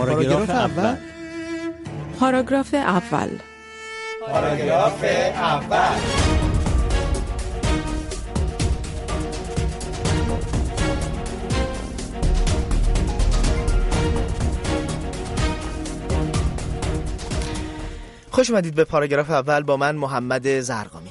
پاراگراف اول. پاراگراف اول. پاراگراف اول. خوش اومدید به پاراگراف اول با من محمد زرقامی.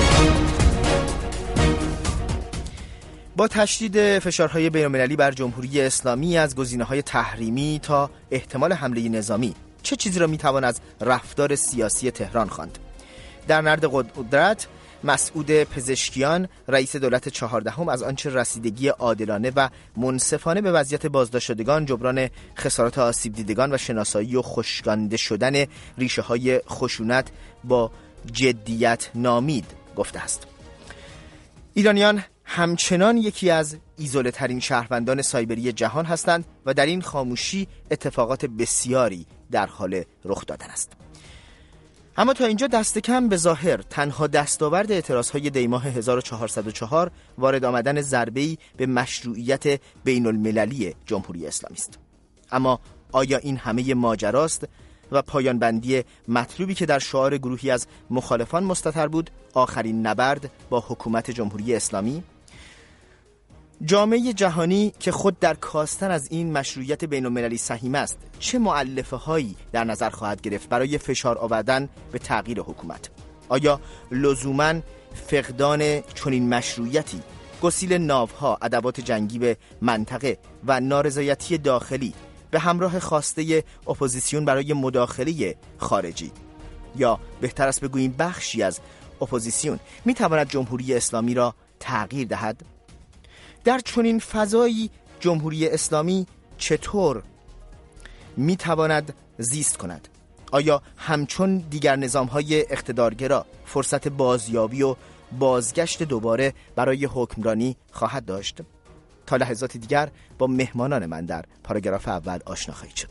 با تشدید فشارهای بین‌المللی بر جمهوری اسلامی از گزینه‌های تحریمی تا احتمال حمله نظامی، چه چیزی را میتوان از رفتار سیاسی تهران خواند؟ در نرد قدرت، مسعود پزشکیان رئیس دولت 14 از آنچه رسیدگی عادلانه و منصفانه به وضعیت بازداشت شدگان، جبران خسارات آسیب دیدگان و شناسایی و خشکانده شدن ریشه‌های خشونت با جدیت نامید گفته است. ایرانیان همچنان یکی از ایزوله ترین شهروندان سایبری جهان هستند و در این خاموشی اتفاقات بسیاری در حال رخ دادن است. اما تا اینجا دست کم به ظاهر تنها دستاورد اعتراضهای دیماه 1404 وارد آمدن ضربه‌ای به مشروعیت بین المللی جمهوری اسلامی است. اما آیا این همه ماجراست و پایان بندی مطلوبی که در شعار گروهی از مخالفان مستتر بود آخرین نبرد با حکومت جمهوری اسلامی؟ جامعه جهانی که خود در کاستن از این مشروعیت بین المللی سهیم است، چه مؤلفه هایی در نظر خواهد گرفت برای فشار آوردن به تغییر حکومت؟ آیا لزوماً فقدان چنین مشروعیتی، گسیل ناوها، ادوات جنگی به منطقه و نارضایتی داخلی به همراه خواسته اپوزیسیون برای مداخله خارجی، یا بهتر است بگوییم بخشی از اپوزیسیون، میتواند جمهوری اسلامی را تغییر دهد؟ در چنین فضایی جمهوری اسلامی چطور میتواند زیست کند؟ آیا همچون دیگر نظام‌های اقتدارگرا فرصت بازیابی و بازگشت دوباره برای حکمرانی خواهد داشت؟ تا لحظات دیگر با مهمانان من در پاراگراف اول آشنا خواهید شد.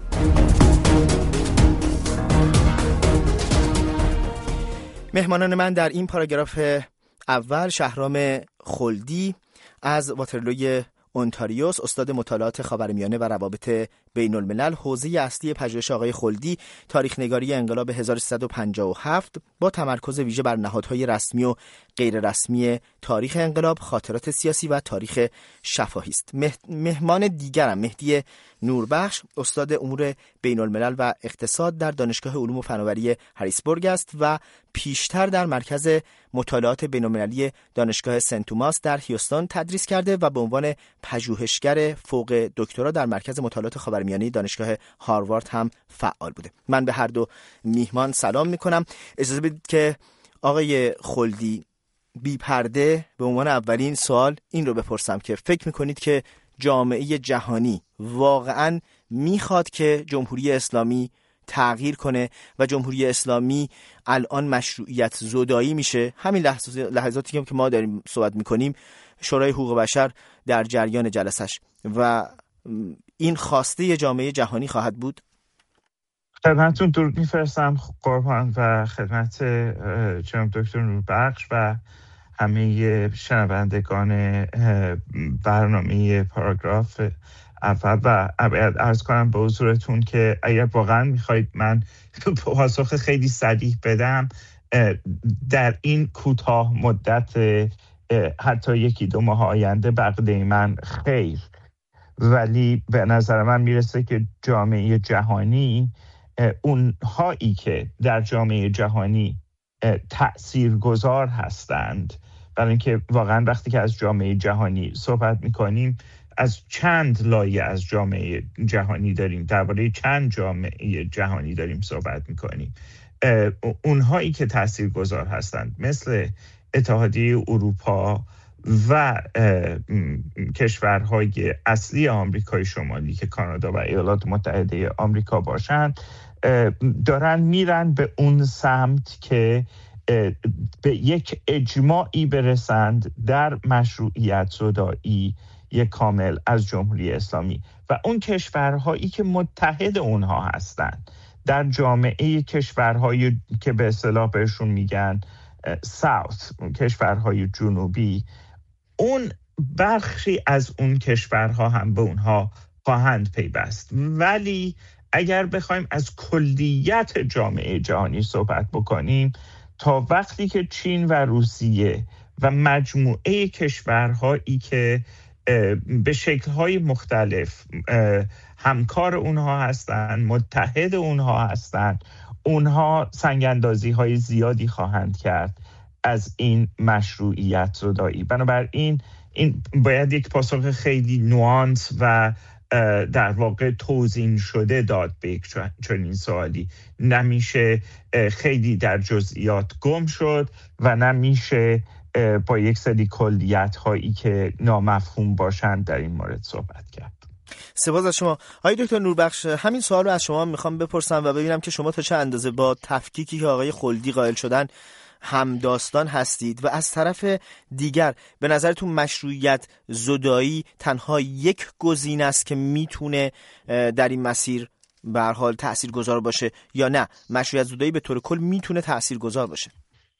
مهمانان من در این پاراگراف اول: شهرام خلدی از واترلوی اونتاریوس، استاد مطالعات خاورمیانه و روابط بین الملل، حوزه اصلی پژوهش آقای خلدی تاریخ نگاری انقلاب 1357 با تمرکز ویژه بر نهادهای رسمی و غیر رسمی تاریخ انقلاب، خاطرات سیاسی و تاریخ شفاهی است. مهمان دیگرم مهدی نوربخش، استاد امور بین الملل و اقتصاد در دانشگاه علوم و فناوری هریسبورگ است و پیشتر در مرکز مطالعات بین المللی دانشگاه سنت توماس در هیوستن تدریس کرده و به عنوان پژوهشگر فوق دکترا در مرکز مطالعات خاورمیانه دانشگاه هاروارد هم فعال بوده. من به هر دو میهمان سلام میکنم. اجازه بدید که آقای خلدی بی پرده به عنوان اولین سوال این رو بپرسم که فکر میکنید که جامعه جهانی واقعاً میخواد که جمهوری اسلامی تغییر کنه و جمهوری اسلامی الان مشروعیت زدایی میشه؟ همین لحظاتی که ما داریم صحبت میکنیم شورای حقوق بشر در جریان جلسش و این خواسته جامعه جهانی خواهد بود. خدمتتون درود میفرستم قربان و خدمت جناب دکتر نوربخش و همه شنوندگان برنامه پاراگراف اول و عرض کنم به حضورتون که اگر واقعا میخواید من پاسخ خیلی صریح بدم، در این کوتاه مدت حتی یکی دو ماه آینده بقیده من خیر، ولی به نظر من میرسه که جامعه جهانی، اونهایی که در جامعه جهانی تأثیرگذار هستند، برای اینکه واقعا وقتی که از جامعه جهانی صحبت میکنیم از چند لایه از جامعه جهانی داریم، درباره چند جامعه جهانی داریم صحبت میکنیم، اونهایی که تأثیرگذار هستند مثل اتحادیه اروپا و کشورهای اصلی آمریکای شمالی که کانادا و ایالات متحده آمریکا باشند، دارن میرن به اون سمت که به یک اجماعی برسند در مشروعیت زدایی کامل از جمهوری اسلامی و اون کشورهایی که متحد اونها هستند در جامعه کشورهایی که به اصطلاح بهشون میگن ساوث، کشورهای جنوبی، اون بخشی از اون کشورها هم به اونها خواهند پیوست. ولی اگر بخوایم از کلیت جامعه جهانی صحبت بکنیم، تا وقتی که چین و روسیه و مجموعه کشورهایی که به شکل‌های مختلف همکار اونها هستند، متحد اونها هستند، اونها سنگ‌اندازی‌های زیادی خواهند کرد از این مشروعیت زدایی. بنابراین این باید یک پاسخ خیلی نوانس و در واقع توزیع شده داد به یک چنین سوالی. نمیشه خیلی در جزئیات گم شد و نمیشه با یک سری کلیت هایی که نامفهوم باشند در این مورد صحبت کرد. سپاس از شما آقای دکتر نوربخش. همین سوال رو از شما میخوام بپرسم و ببینم که شما تا چه اندازه با تفکیکی که آقای خلدی قائل شدن همداستان هستید و از طرف دیگر به نظرتون مشروعیت زدایی تنها یک گزینه است که میتونه در این مسیر به هر حال تاثیرگذار باشه، یا نه مشروعیت زدایی به طور کل میتونه تاثیرگذار باشه؟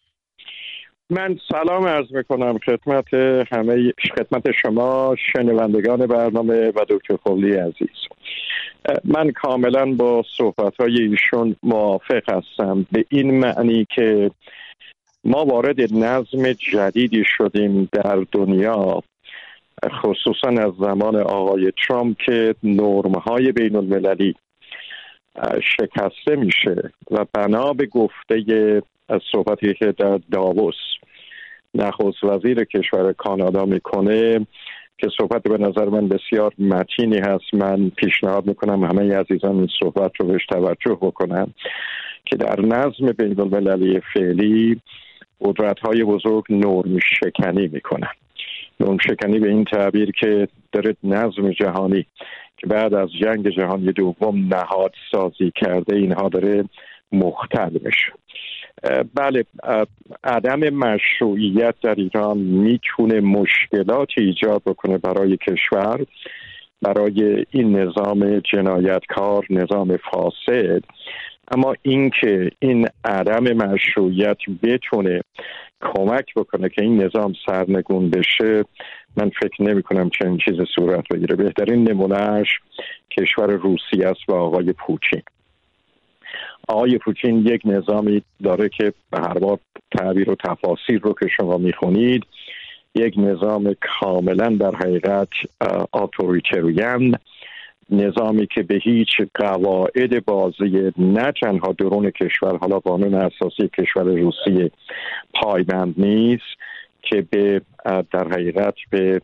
من سلام عرض میکنم خدمت شما شنوندگان برنامه و دکتر خلدی عزیز. من کاملا با صحبت‌های ایشون موافق هستم، به این معنی که ما وارد نظم جدیدی شدیم در دنیا، خصوصا از زمان آقای ترامپ، که نرم‌های بین المللی شکسته میشه و بنا به گفته از صحبتی که در داووس نخست وزیر کشور کانادا میکنه که صحبت به نظر من بسیار متینی هست، من پیشنهاد میکنم همه عزیزان این صحبت رو بهش توجه بکنن، که در نظم بین المللی فعلی قدرت‌های بزرگ نرم شکنی میکنن. نرم شکنی به این تعبیر که داره نظم جهانی که بعد از جنگ جهانی دوم نهاد سازی کرده، اینها داره مختل میشه. بله، عدم مشروعیت در ایران میتونه مشکلات ایجاد بکنه برای کشور، برای این نظام جنایتکار، نظام فاسد. اما اینکه این عدم مشروعیت بتونه کمک بکنه که این نظام سرنگون بشه، من فکر نمی کنم چنین چیز صورت بگیره. بهترین نمونهش کشور روسیه است و آقای پوتین. آقای پوتین یک نظامی داره که به هر بار تعبیر و تفاسیر رو که شما میخونید، یک نظام کاملا در حقیقت اتوریتریان، نظامی که به هیچ قواعد بازی نه تنها درون کشور، حالا قانون اساسی کشور روسیه پایبند نیست، که به در حقیقت به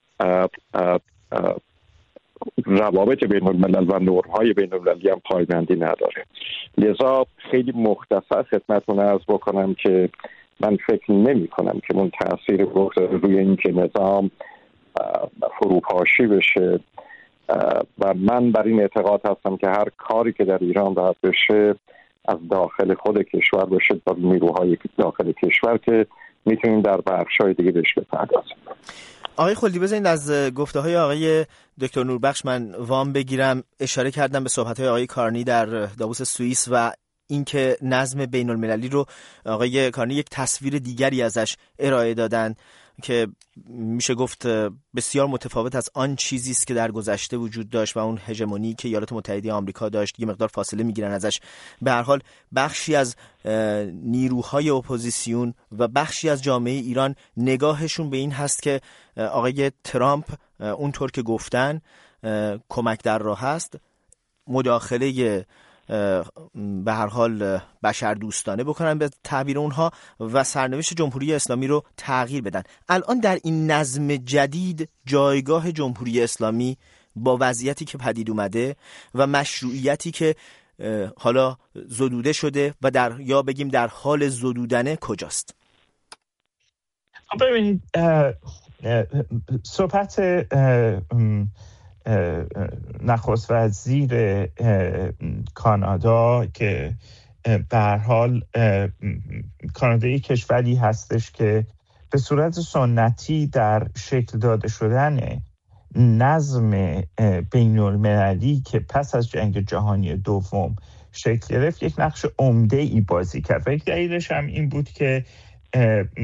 روابط بین الملل و نورهای بین المللی هم پایبندی نداره. لذا خیلی مختصر خدمتتون عرض بکنم که من فکر نمی کنم که اون تأثیر بگذاره روی این که نظام فروپاشی بشه، و من بر این اعتقاد هستم که هر کاری که در ایران باید بشه از داخل خود کشور بشه، با نیروهای داخل کشور، که میتونیم در بخش‌های دیگه بهش بپردازیم. آقای خلدی، بذارید از گفته‌های آقای دکتر نوربخش من وام بگیرم. اشاره کردم به صحبت‌های آقای کارنی در داووس سوئیس و اینکه نظم بین‌المللی رو آقای کارنی یک تصویر دیگری ازش ارائه دادن که میشه گفت بسیار متفاوت از آن چیزی است که در گذشته وجود داشت و اون هژمونی که ایالات متحده آمریکا داشت. یه مقدار فاصله میگیرن ازش. به هر حال بخشی از نیروهای اپوزیسیون و بخشی از جامعه ایران نگاهشون به این هست که آقای ترامپ اونطور که گفتن کمک در راه هست، مداخله به هر حال بشر دوستانه بکنن به تعبیر اونها و سرنوشت جمهوری اسلامی رو تغییر بدن. الان در این نظم جدید جایگاه جمهوری اسلامی با وضعیتی که پدید اومده و مشروعیتی که حالا زدوده شده و یا بگیم در حال زدودنه کجاست؟ ببینید، صحبت نخست وزیر کانادا که به هر حال کانادا یک کشوری هستش که به صورت سنتی در شکل داده شدن نظم بین المللی که پس از جنگ جهانی دوم شکل گرفت یک نقش عمده‌ای بازی کرد و یک دلیلش هم این بود که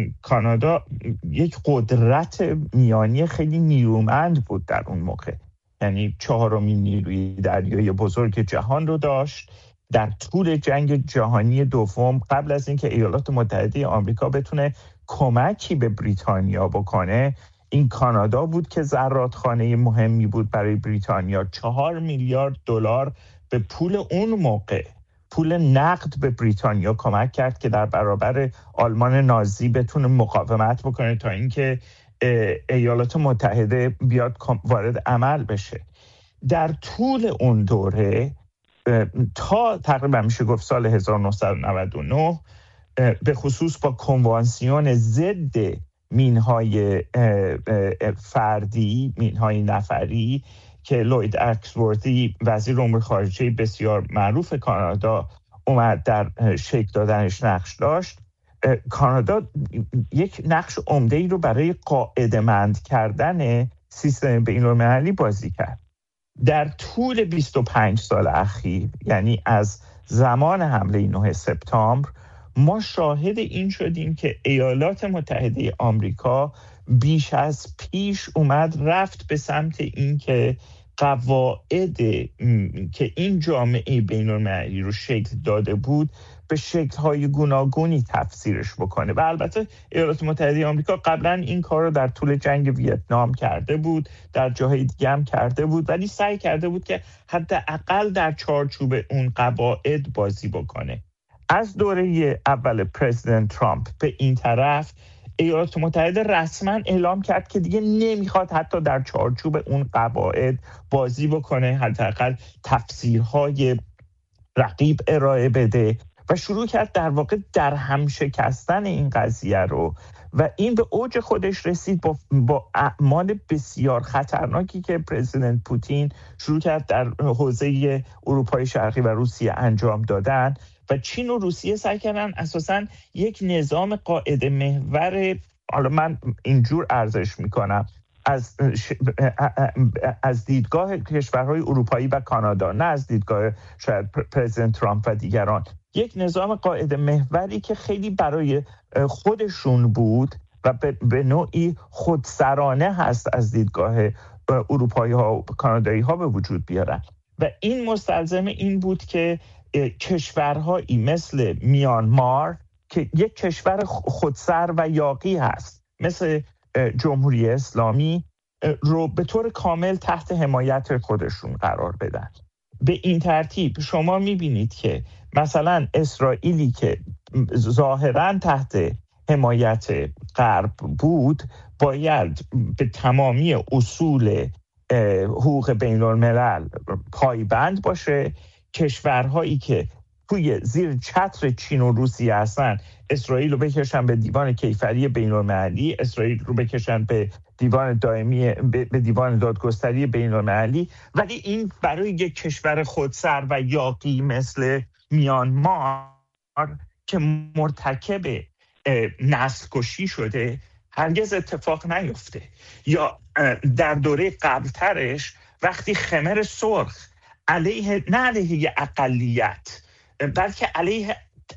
کانادا یک قدرت میانی خیلی نیرومند بود در اون موقع. یعنی 4مین نیروی دریایی بزرگ جهان رو داشت. در طول جنگ جهانی دوم قبل از اینکه ایالات متحده آمریکا بتونه کمکی به بریتانیا بکنه، این کانادا بود که زرادخانه مهمی بود برای بریتانیا. 4 میلیارد دلار به پول اون موقع، پول نقد به بریتانیا کمک کرد که در برابر آلمان نازی بتونه مقاومت بکنه تا اینکه ایالات متحده بیاد وارد عمل بشه. در طول اون دوره تا تقریبا میشه گفت سال 1999 به خصوص با کنوانسیون ضد مینهای فردی، مینهای نفری که لوید اکسوردی وزیر امور خارجه بسیار معروف کانادا اومد در شکل دادنش نقش داشت، کانادا یک نقش عمده‌ای رو برای قاعده‌مند کردن سیستم بین‌المللی بازی کرد. در طول 25 سال اخیر، یعنی از زمان حمله 9 سپتامبر، ما شاهد این شدیم که ایالات متحده آمریکا بیش از پیش رفت به سمت این که قواعد که این جامعه بین‌المللی رو شکل داده بود به شکل‌های گوناگونی تفسیرش بکنه. و البته ایالات متحده آمریکا قبلا این کار رو در طول جنگ ویتنام کرده بود، در جاهای دیگه هم کرده بود، ولی سعی کرده بود که حداقل در چارچوب اون قواعد بازی بکنه. از دوره اول پرزیدنت ترامپ به این طرف ایالات متحده رسما اعلام کرد که دیگه نمیخواد حتی در چارچوب اون قواعد بازی بکنه، حداقل تفسیرهای رقیب ارائه بده و شروع کرد در واقع در هم شکستن این قضیه رو. و این به اوج خودش رسید با اعمال بسیار خطرناکی که پرزیدنت پوتین شروع کرد در حوزه اروپای شرقی و روسیه انجام دادن. و چین و روسیه سعی کردن اساساً یک نظام قاعده محور، حالا من اینجور ارزش میکنم، از دیدگاه کشورهای اروپایی و کانادا، نه از دیدگاه شاید پرزیدنت ترامپ و دیگران، یک نظام قاعده محوری که خیلی برای خودشون بود و به نوعی خودسرانه هست از دیدگاه اروپایی ها و کانادایی ها به وجود بیارن. و این مستلزم این بود که کشورهایی مثل میانمار که یک کشور خودسر و یاغی هست، مثل جمهوری اسلامی، رو به طور کامل تحت حمایت خودشون قرار بدن. به این ترتیب شما میبینید که مثلا اسرائیلی که ظاهراً تحت حمایت غرب بود باید به تمامی اصول حقوق بین الملل پایبند باشه. کشورهایی که توی زیر چتر چین و روسیه هستن اسرائیل رو بکشن به دیوان کیفری بین المللی، اسرائیل رو بکشن به دیوان دائمی، به دیوان دادگستری بین المللی. ولی این برای یک کشور خودسر و یاغی مثل میانمار که مرتکب نسل کشی شده هرگز اتفاق نیفته. یا در دوره قبلترش وقتی خمر سرخ نه علیه اقلیت بلکه علیه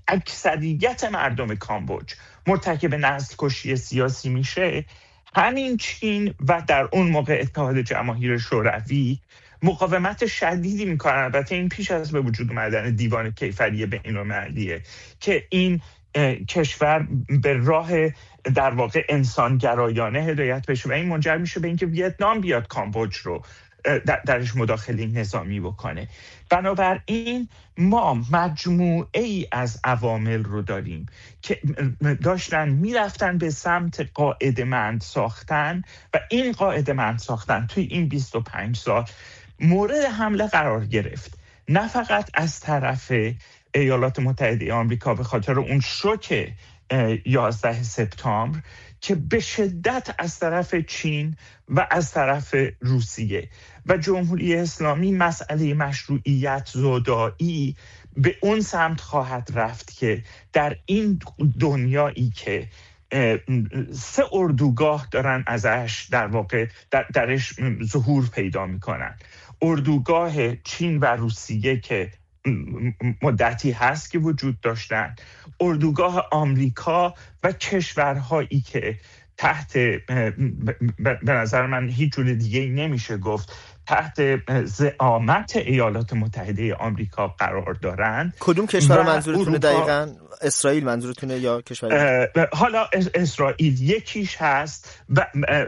اکثریت مردم کامبوج مرتکب نسل کشی سیاسی میشه، همین چین و در اون موقع اتحاد جماهیر شوروی مقاومت شدیدی میکنن. البته این پیش از به وجود اومدن دیوان کیفری بین‌المللیه که این کشور به راه در واقع انسانگرایانه هدایت بشه و این منجر میشه به اینکه ویتنام بیاد کامبوج رو درش مداخله نظامی بکنه. بنابراین ما مجموعه ای از عوامل رو داریم که داشتن میرفتن به سمت قاعده‌مند ساختن و این قاعده‌مند ساختن توی این 25 سال مورد حمله قرار گرفت، نه فقط از طرف ایالات متحده آمریکا به خاطر اون شوک 11 سپتامبر که به شدت از طرف چین و از طرف روسیه و جمهوری اسلامی مسئله مشروعیت زدایی به اون سمت خواهد رفت که در این دنیایی که 3 اردوگاه دارن ازش در واقع درش ظهور پیدا میکنن، اردوگاه چین و روسیه که مدتی هست که وجود داشتن، اردوگاه آمریکا و کشورهایی که تحت به نظر من هیچ جور دیگه نمیشه گفت تحت زعامت ایالات متحده آمریکا قرار دارند. کدوم کشور منظورتونه دقیقاً؟ اسرائیل منظورتونه یا کشور؟ حالا اسرائیل یکیش هست و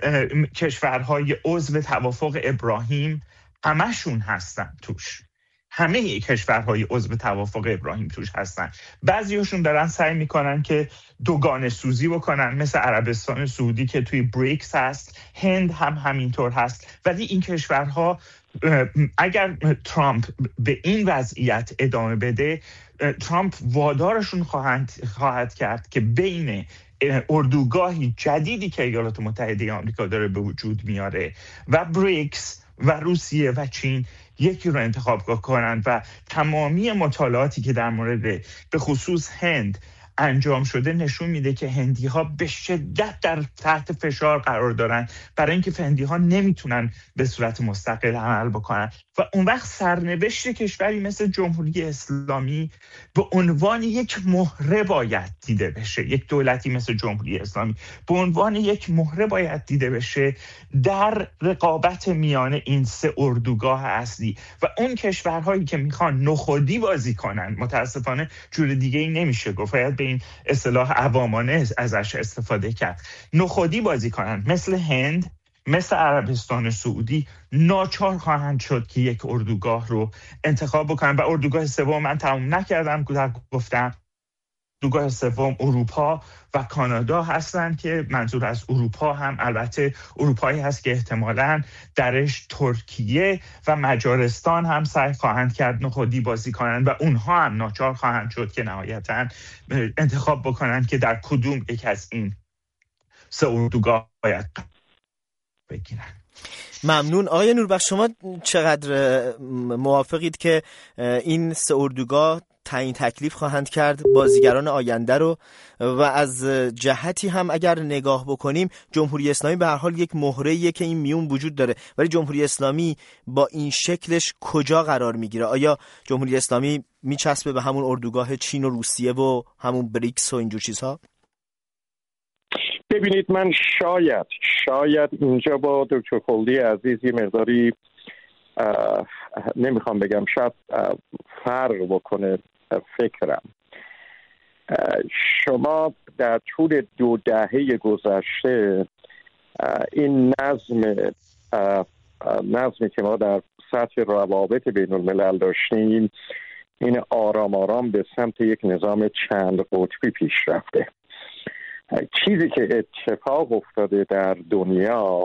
کشورهای عضو توافق ابراهیم همشون هستن توش. همه کشورهای عضو توافق ابراهیم توش هستن. بعضیاشون دارن سعی میکنن که دوگانه سوزی بکنن، مثل عربستان سعودی که توی بریکس هست، هند هم همینطور هست. ولی این کشورها اگر ترامپ به این وضعیت ادامه بده، ترامپ وادارشون خواهد کرد که بین اردوگاهی جدیدی که ایالات متحده آمریکا داره به وجود میاره و بریکس و روسیه و چین یکی رو انتخاب کنند و تمامی مطالعاتی که در مورد به خصوص هند انجام شده نشون میده که هندی ها به شدت در تحت فشار قرار دارن، برای اینکه هندی ها نمیتونن به صورت مستقل عمل بکنن و اون وقت سرنوشت کشوری مثل جمهوری اسلامی به عنوان یک مهره باید دیده بشه. یک دولتی مثل جمهوری اسلامی به عنوان یک مهره باید دیده بشه در رقابت میان این سه اردوگاه اصلی و اون کشورهایی که میخوان نخودی بازی کنن. متاسفانه جور دیگه ای نمیشه گفت، باید به این اصطلاح عوامانه ازش استفاده کرد. نخودی بازی کنن مثل هند، مثل عربستان سعودی، ناچار خواهند شد که یک اردوگاه رو انتخاب بکنن. و اردوگاه سوم من تموم نکردم گفتم، اردوگاه سوم اروپا و کانادا هستن که منظور از اروپا هم البته اروپایی هست که احتمالاً درش ترکیه و مجارستان هم سعی خواهند کرد نخودی بازی کنن و اونها هم ناچار خواهند شد که نهایتاً انتخاب بکنن که در کدوم یک از این سه اردوگاه باید بگیرن. ممنون. آقای نوربخش، شما چقدر موافقید که این سه اردوگاه تعیین تکلیف خواهند کرد بازیگران آینده رو و از جهتی هم اگر نگاه بکنیم جمهوری اسلامی به هر حال یک مهره‌ایه که این میون وجود داره، ولی جمهوری اسلامی با این شکلش کجا قرار میگیره؟ آیا جمهوری اسلامی میچسبه به همون اردوگاه چین و روسیه و همون بریکس و اینجور چیزها؟ ببینید، من شاید اینجا با دکتر خلدی عزیز یه مقداری نمیخوام بگم شاید فرق بکنه فکرم. شما در طول 2 دهه گذشته این نظمی که ما در سطح روابط بین الملل داشتیم، این آرام آرام به سمت یک نظام چند قطبی پیش رفته. چیزی که اتفاق افتاده در دنیا،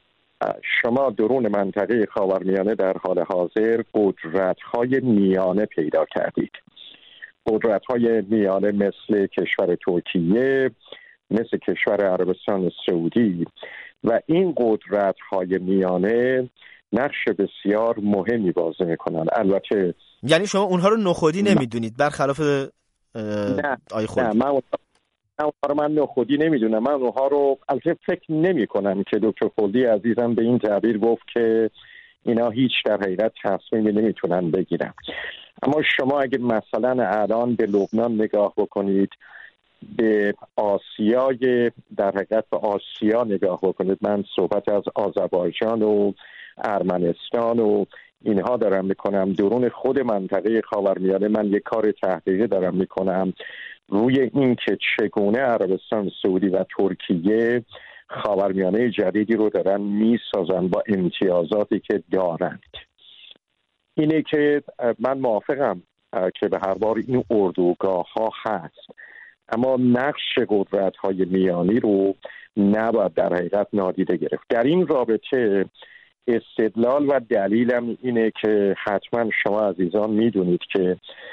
شما درون منطقه خاورمیانه در حال حاضر قدرت‌های میانه پیدا کردید. قدرت‌های میانه مثل کشور ترکیه، مثل کشور عربستان سعودی، و این قدرت‌های میانه نقش بسیار مهمی بازی می‌کنن. البته یعنی شما اونها رو نخودی نمی‌دونید برخلاف آی خلدی؟ من نخودی نمیدونم. من اونها رو البته فکر نمی کنم که دکتر خلدی عزیزم به این تعبیر گفت که اینا هیچ در حقیقت تصمیمی نمیتونن بگیرن. اما شما اگه مثلا الان به لبنان نگاه بکنید، به آسیای در حقیقت به آسیا نگاه بکنید، من صحبت از آذربایجان و ارمنستان و اینها دارم میکنم، درون خود منطقه خاورمیانه من یک کار تحقیقی دارم میکنم روی این که چگونه عربستان سعودی و ترکیه خاورمیانه جدیدی رو دارن میسازن با امتیازاتی که دارند. اینه که من موافقم که به هر بار این اردوگاه ها هست، اما نقش قدرت های میانی رو نباید در حقیقت نادیده گرفت. در این رابطه استدلال و دلیلم اینه که حتما شما عزیزان میدونید که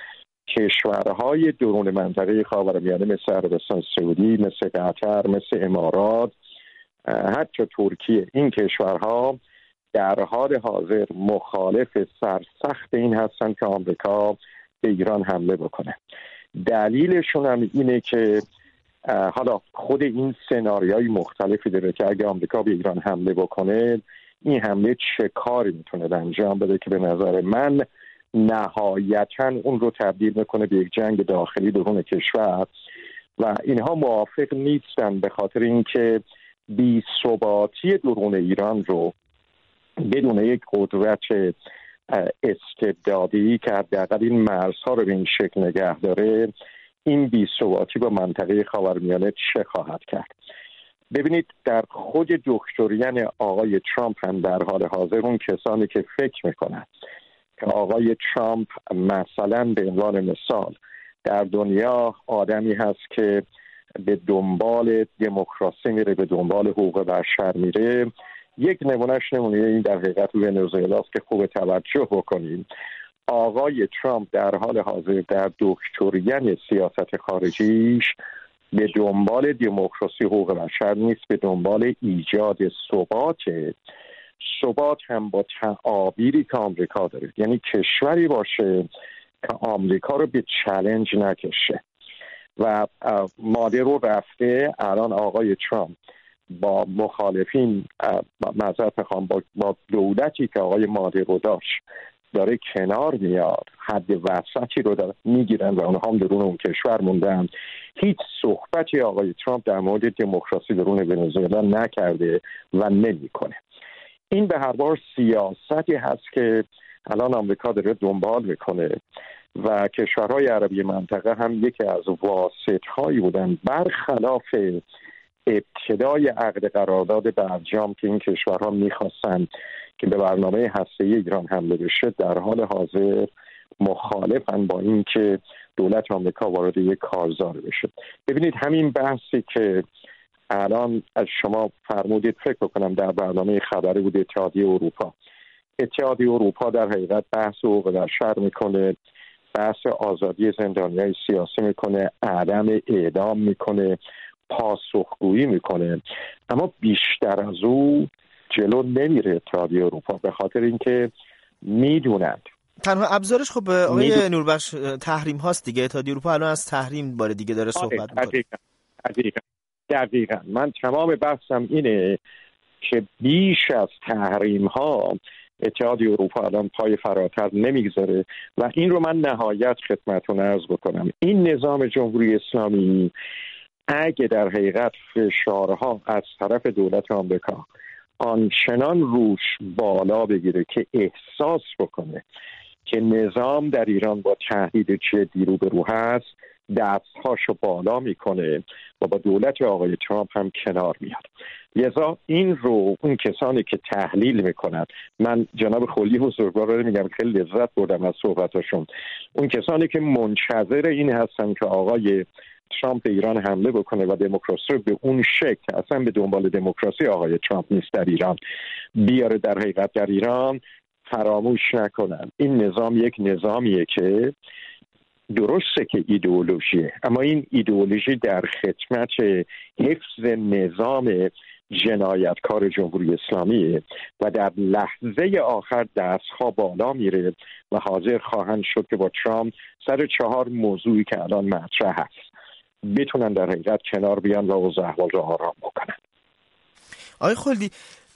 کشورهای درون منطقه خاورمیانه مثل عربستان سعودی، مثل قطر، مثل امارات، حتی ترکیه، این کشورها در حال حاضر مخالف سرسخت این هستن که آمریکا به ایران حمله بکنه. دلیلشون هم اینه که حالا خود این سناریوهای مختلفی داره که اگه آمریکا به ایران حمله بکنه، این حمله چه کاری میتونه انجام بده که به نظر من نهایتاً اون رو تبدیل میکنه به یک جنگ داخلی درون کشور و اینها موافق نیستن، به خاطر اینکه بی‌ثباتی درون ایران رو بدون یک قدرت استبدادی که حداقل این مرزها رو به این شکل نگه داره، این بی‌ثباتی با منطقه خاورمیانه چه خواهد کرد؟ ببینید، در خود دکترین آقای ترامپ هم در حال حاضر اون کسانی که فکر میکنند که آقای ترامپ مثلا به عنوان مثال در دنیا آدمی هست که به دنبال دموکراسی میره، به دنبال حقوق بشر میره، یک نمونهش این در حقیقت ونزوئلا است که خوب توجه بکنیم. آقای ترامپ در حال حاضر در دکترین سیاست خارجیش به دنبال دموکراسی حقوق بشر نیست، به دنبال ایجاد ثبات هم با تعابیری که آمریکا داره، یعنی کشوری باشه که آمریکا رو به چالش نکشه. و ماده رو رفته الان آقای ترامپ با مخالفین، معذرت میخوام، با دولتی که آقای ماده رو داشت داره کنار میاد، حد وسطی رو داره میگیرن و اونها هم درون اون کشور موندن. هیچ صحبتی آقای ترامپ در مورد دموکراسی درون ونزوئلا نکرده و نمیکنه. این به هر حال سیاستی هست که الان آمریکا داره دنبال میکنه و کشورهای عربی منطقه هم یکی از واسطه‌هایی بودن برخلاف ابتدای عقد قرارداد برجام که این کشورها میخواستن که به برنامه هسته‌ای ایران حمله بشه، در حال حاضر مخالفن با این که دولت آمریکا وارد یک کارزار بشه. ببینید، همین بحثی که الان از شما فرمودید، فکر بکنم در برنامه خبری بود اتحادیه اروپا در حقیقت بحث حقوق بشر میکنه، بحث آزادی زندانیان سیاسی میکنه، عدم اعدام میکنه، پاسخگویی میکنه، اما بیشتر از او جلو نمیره اتحادیه اروپا، به خاطر اینکه میدونند تنها ابزارش خب آقای نوربخش تحریم هاست دیگه. اتحادیه اروپا الان از تحریم باره دیگه داره صحبت میکنه. دقیقاً. من تمام بحثم اینه که بیش از تحریم ها اتحادیه اروپا الان پای فراتر نمیگذاره و این رو من نهایت خدمتتون عرض بکنم. این نظام جمهوری اسلامی اگه در حقیقت فشارها از طرف دولت آمریکا آنچنان روش بالا بگیره که احساس بکنه که نظام در ایران با تهدید جدی روبرو هست، دستهاشو بالا میکنه و با دولت آقای ترامپ هم کنار میاد. لذا این رو اون کسانی که تحلیل میکنن، من جناب خلی بزرگوار رو میگم خیلی لذت بردم از صحبتاشون، اون کسانی که منتظر این هستن که آقای ترامپ به ایران حمله بکنه و دموکراسی رو به اون شکل، اصلا به دنبال دموکراسی آقای ترامپ نیست در ایران، بیاره در حقیقت در ایران، فراموش نکنن این نظام یک نظامیه که درسته که ایدئولوژیه، اما این ایدئولوژی در خدمت حفظ نظام جنایتکار جمهوری اسلامیه و در لحظه آخر دستها بالا میره و حاضر خواهند شد که با ترامپ سر 4 موضوعی که الان مطرح هست بتونن در حقیقت کنار بیان و اوضاع احوال رو آرام بکنن. آقای خلدی،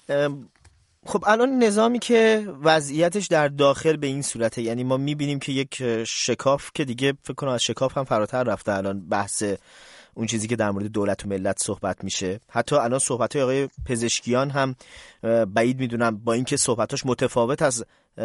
خب الان نظامی که وضعیتش در داخل به این صورته، یعنی ما میبینیم که یک شکاف که دیگه فکر کنم از شکاف هم فراتر رفته، الان بحث اون چیزی که در مورد دولت و ملت صحبت میشه، حتی الان صحبت‌های آقای پزشکیان هم بعید میدونم با اینکه صحبتاش متفاوت از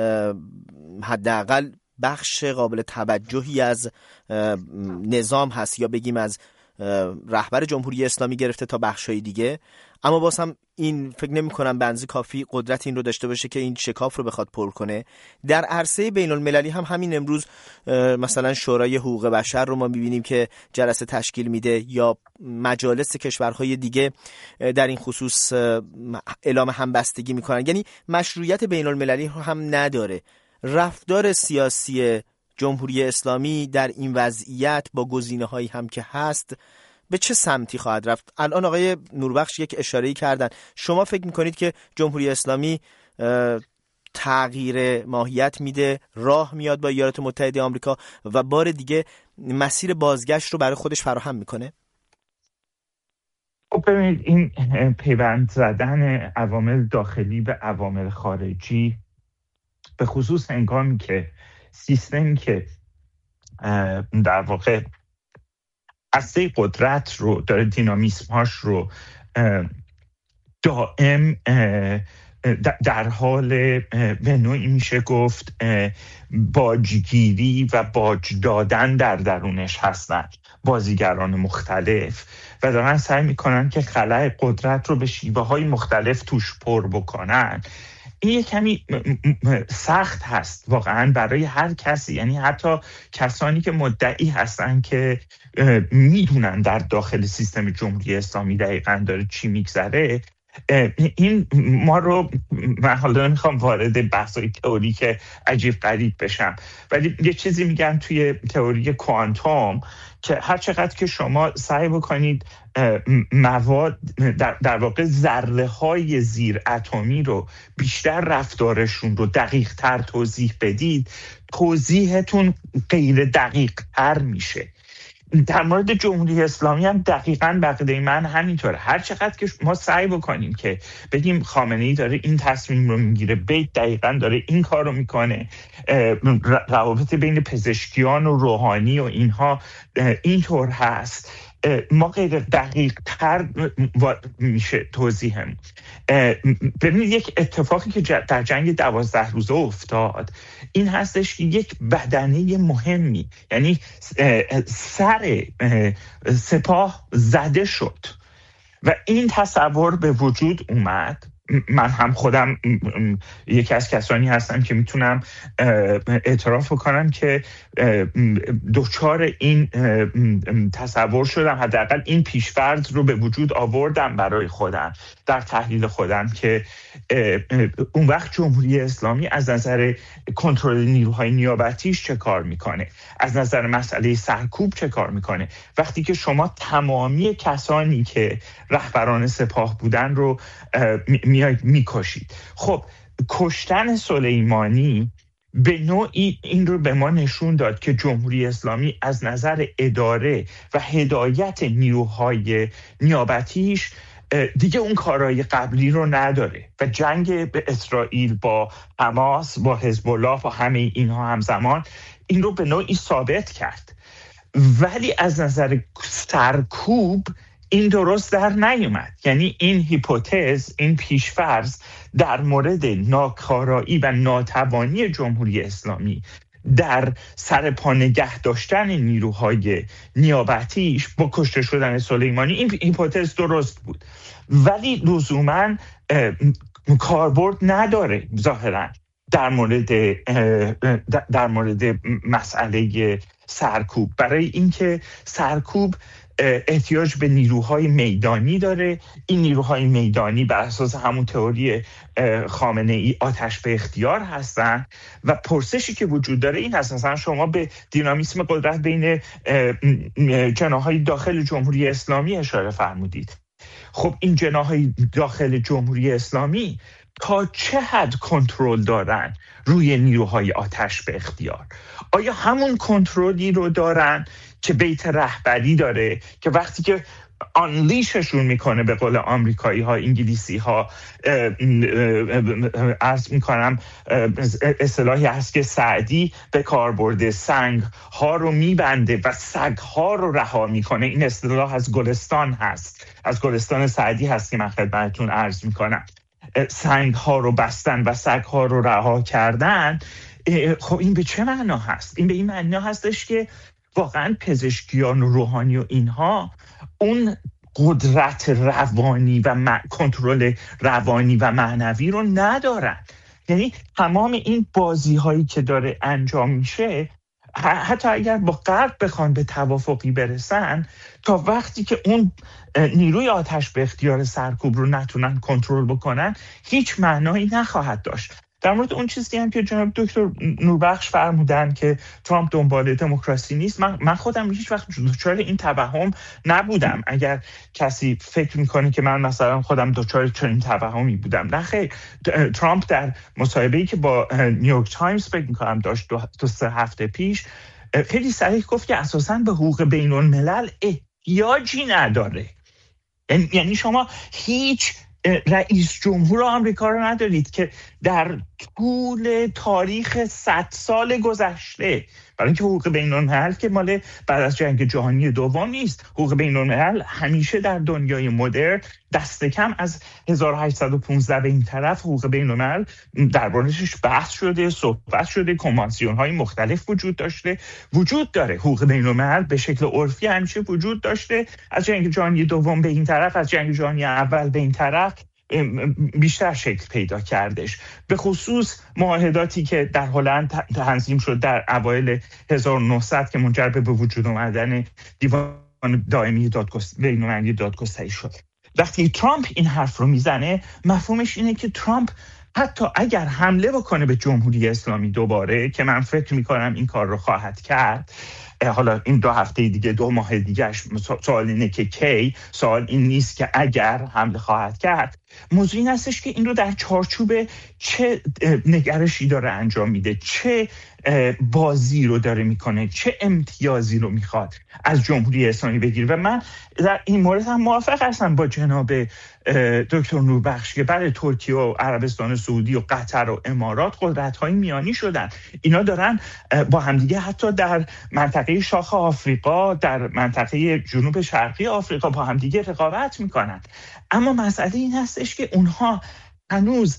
حداقل بخش قابل توجهی از نظام هست یا بگیم از رهبر جمهوری اسلامی گرفته تا بخشای دیگه، اما باز هم این فکر نمی کنم به اندازه کافی قدرت این رو داشته باشه که این شکاف رو بخواد پر کنه. در عرصه بین المللی هم همین امروز مثلا شورای حقوق بشر رو ما میبینیم که جلسه تشکیل میده یا مجالس کشورهای دیگه در این خصوص اعلام همبستگی میکنن، یعنی مشروعیت بین المللی رو هم نداره. رفتار سیاسی جمهوری اسلامی در این وضعیت با گزینه‌هایی هم که هست به چه سمتی خواهد رفت؟ الان آقای نوربخش یک اشاره‌ای کردن. شما فکر می‌کنید که جمهوری اسلامی تغییر ماهیت میده، راه میاد با ایالات متحده آمریکا و بار دیگه مسیر بازگشت رو برای خودش فراهم میکنه؟ خب ببینید، این پیوند زدن عوامل داخلی به عوامل خارجی، به خصوص هنگامی که سیستمی که در واقع هسته قدرت رو داره، دینامیسمهاش رو دائم در حال به نوعی میشه گفت باجگیری و باج دادن در درونش هستن بازیگران مختلف و دارن سعی میکنن که خلأ قدرت رو به شیوه های مختلف توش پر بکنن. این یه کمی سخت هست واقعا برای هر کسی، یعنی حتی کسانی که مدعی هستن که میدونن در داخل سیستم جمهوری اسلامی دقیقاً داره چی میگذره. این ما رو، من حالا نمیخوام وارد بحثای تئوری که عجیب غریب بشم، ولی یه چیزی میگن توی تئوری کوانتوم که هر چقدر که شما سعی بکنید مواد در واقع ذره های زیر اتمی رو بیشتر رفتارشون رو دقیق تر توضیح بدید، توضیحتون غیر دقیق تر میشه. در مورد جمهوری اسلامی هم دقیقاً بقیده من همینطوره. هر چقدر که ما سعی بکنیم که بگیم خامنه‌ای داره این تصمیم رو میگیره، بیت دقیقاً داره این کار رو میکنه، روابط بین پزشکیان و روحانی و اینها اینطور هست، ما غیر دقیق تر میشه توضیحم. ببینید یک اتفاقی که در جنگ 12 روزه افتاد این هستش که یک بدنه مهمی، یعنی سر سپاه زده شد و این تصور به وجود اومد. من هم خودم یکی از کسانی هستم که میتونم اعتراف بکنم که دچار این تصور شدم، حداقل این پیش‌فرض رو به وجود آوردم برای خودم در تحلیل خودم که اون وقت جمهوری اسلامی از نظر کنترل نیروهای نیابتیش چه کار میکنه، از نظر مسئله سرکوب چه کار میکنه، وقتی که شما تمامی کسانی که رهبران سپاه بودن رو میاید میکشید. خب کشتن سلیمانی به نوعی این رو به ما نشون داد که جمهوری اسلامی از نظر اداره و هدایت نیروهای نیابتیش دیگه اون کارهای قبلی رو نداره و جنگ به اسرائیل با حماس، با حزب الله، با همه اینها همزمان این رو به نوعی ثابت کرد. ولی از نظر سرکوب این درست در نیومد. یعنی این هیپوتز، این پیشفرض در مورد ناکارایی و ناتوانی جمهوری اسلامی در سر پا نگه داشتن نیروهای نیابتیش با کشته شدن سلیمانی، این هیپوتز درست بود ولی لزوما کاربرد نداره ظاهرا در مورد مسئله سرکوب، برای اینکه سرکوب احتیاج به نیروهای میدانی داره. این نیروهای میدانی بر اساس همون تئوری خامنه‌ای آتش به اختیار هستن و پرسشی که وجود داره این هست، مثلا شما به دینامیسم قدرت بین جناح‌های داخل جمهوری اسلامی اشاره فرمودید. خب این جناح‌های داخل جمهوری اسلامی تا چه حد کنترل دارن روی نیروهای آتش به اختیار؟ آیا همون کنترلی رو دارن که بیت رهبری داره که وقتی که آنلیششون میکنه، به قول آمریکایی ها، انگلیسی ها، عرض میکنم اصطلاحی هست که سعدی به کار برده، سنگ ها رو میبنده و سگ ها رو رها میکنه. این اصطلاح از گلستان هست، از گلستان سعدی هست که من خدمتتون عرض میکنم. سنگ ها رو بستن و سگ ها رو رها کردن. خب این به چه معنا هست؟ این به این معنا هستش که واقعا پزشکیان و روحانی و اینها اون قدرت روانی و کنترل روانی و معنوی رو ندارن. یعنی تمام این بازی هایی که داره انجام میشه، حتی اگر با غرب بخوان به توافقی برسن، تا وقتی که اون نیروی آتش به اختیار سرکوب رو نتونن کنترل بکنن هیچ معنایی نخواهد داشت. در مورد اون چیزی هم که جناب دکتر نوربخش فرمودن که ترامپ دنبال دموکراسی نیست، من خودم هیچ وقت دچار این توهم نبودم. اگر کسی فکر میکنه که من مثلا خودم دچار چنین توهمی بودم، نه خیر. ترامپ در مصاحبه‌ای که با نیویورک تایمز فکر میکنم داشت 2-3 هفته پیش، خیلی صریح گفت که اساساً به حقوق بین الملل احتیاجی نداره. یعنی شما هیچ رئیس جمهور آمریکا رو ندارید که در طول تاریخ 100 سال گذشته. برای اینکه حقوق بین‌الملل که مال بعد از جنگ جهانی دوم نیست. حقوق بین‌الملل همیشه در دنیای مدرن دست کم از 1815 به این طرف حقوق بین‌الملل درباره‌اش بحث شده، صحبت شده، کنوانسیون‌های مختلف وجود داره. حقوق بین‌الملل به شکل عرفی همیشه وجود داشته. از جنگ جهانی دوم به این طرف، از جنگ جهانی اول به این طرف بیشتر شکل پیدا کردش. به خصوص معاهداتی که در هلند تنظیم شد در اوایل 1900 که منجر به وجود آمدن دیوان دائمی بین‌المللی دادگستری شد. وقتی ترامپ این حرف رو میزنه، مفهومش اینه که ترامپ حتی اگر حمله بکنه به جمهوری اسلامی دوباره، که من فکر میکنم این کار رو خواهد کرد، حالا این 2 هفته دیگه 2 ماه دیگهش سوال اینه که کی، سوال این نیست که اگر حمله خواهد کرد. موضوع این هستش که این رو در چارچوب چه نگرشی داره انجام میده، چه بازی رو داره میکنه، چه امتیازی رو میخواد از جمهوری اسلامی بگیره. و من در این مورد هم موافق هستم با جناب دکتر نوربخش که برای ترکیه و عربستان سعودی و قطر و امارات قدرت‌های میانی شدن. اینا دارن با همدیگه حتی در منطقه شاخ آفریقا، در منطقه جنوب شرقی آفریقا با همدیگه رقابت میکنن. اما مسئله این هستش که اونها هنوز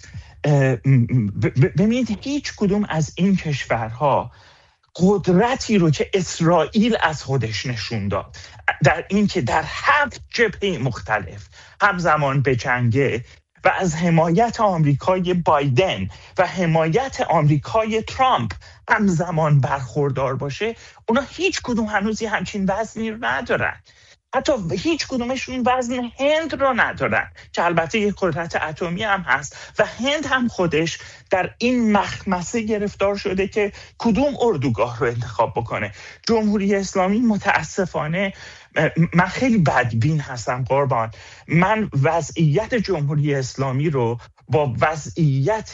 ببینید هیچ کدوم از این کشورها قدرتی رو که اسرائیل از خودش نشون داد در این که در 7 جبهه مختلف همزمان به جنگه و از حمایت آمریکای بایدن و حمایت آمریکای ترامپ همزمان برخوردار باشه، اونا هیچ کدوم هنوزی همچین وزنی رو ندارن. حتی هیچ کدومشون وزن هند رو ندارن که البته یک قدرت اتمی هم هست و هند هم خودش در این مخمسه گرفتار شده که کدوم اردوگاه رو انتخاب بکنه. جمهوری اسلامی متاسفانه، من خیلی بدبین هستم قربان، من وضعیت جمهوری اسلامی رو با وضعیت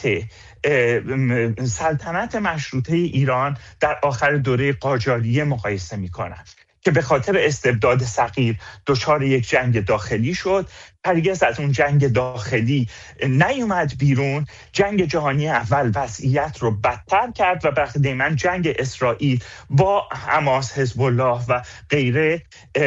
سلطنت مشروطه ایران در آخر دوره قاجاریه مقایسه میکنم که به خاطر استبداد صغیر دچار یک جنگ داخلی شد، هرگز از اون جنگ داخلی نیومد بیرون. جنگ جهانی اول وضعیت رو بدتر کرد و بعد من جنگ اسرائیل با حماس، حزب الله و غیره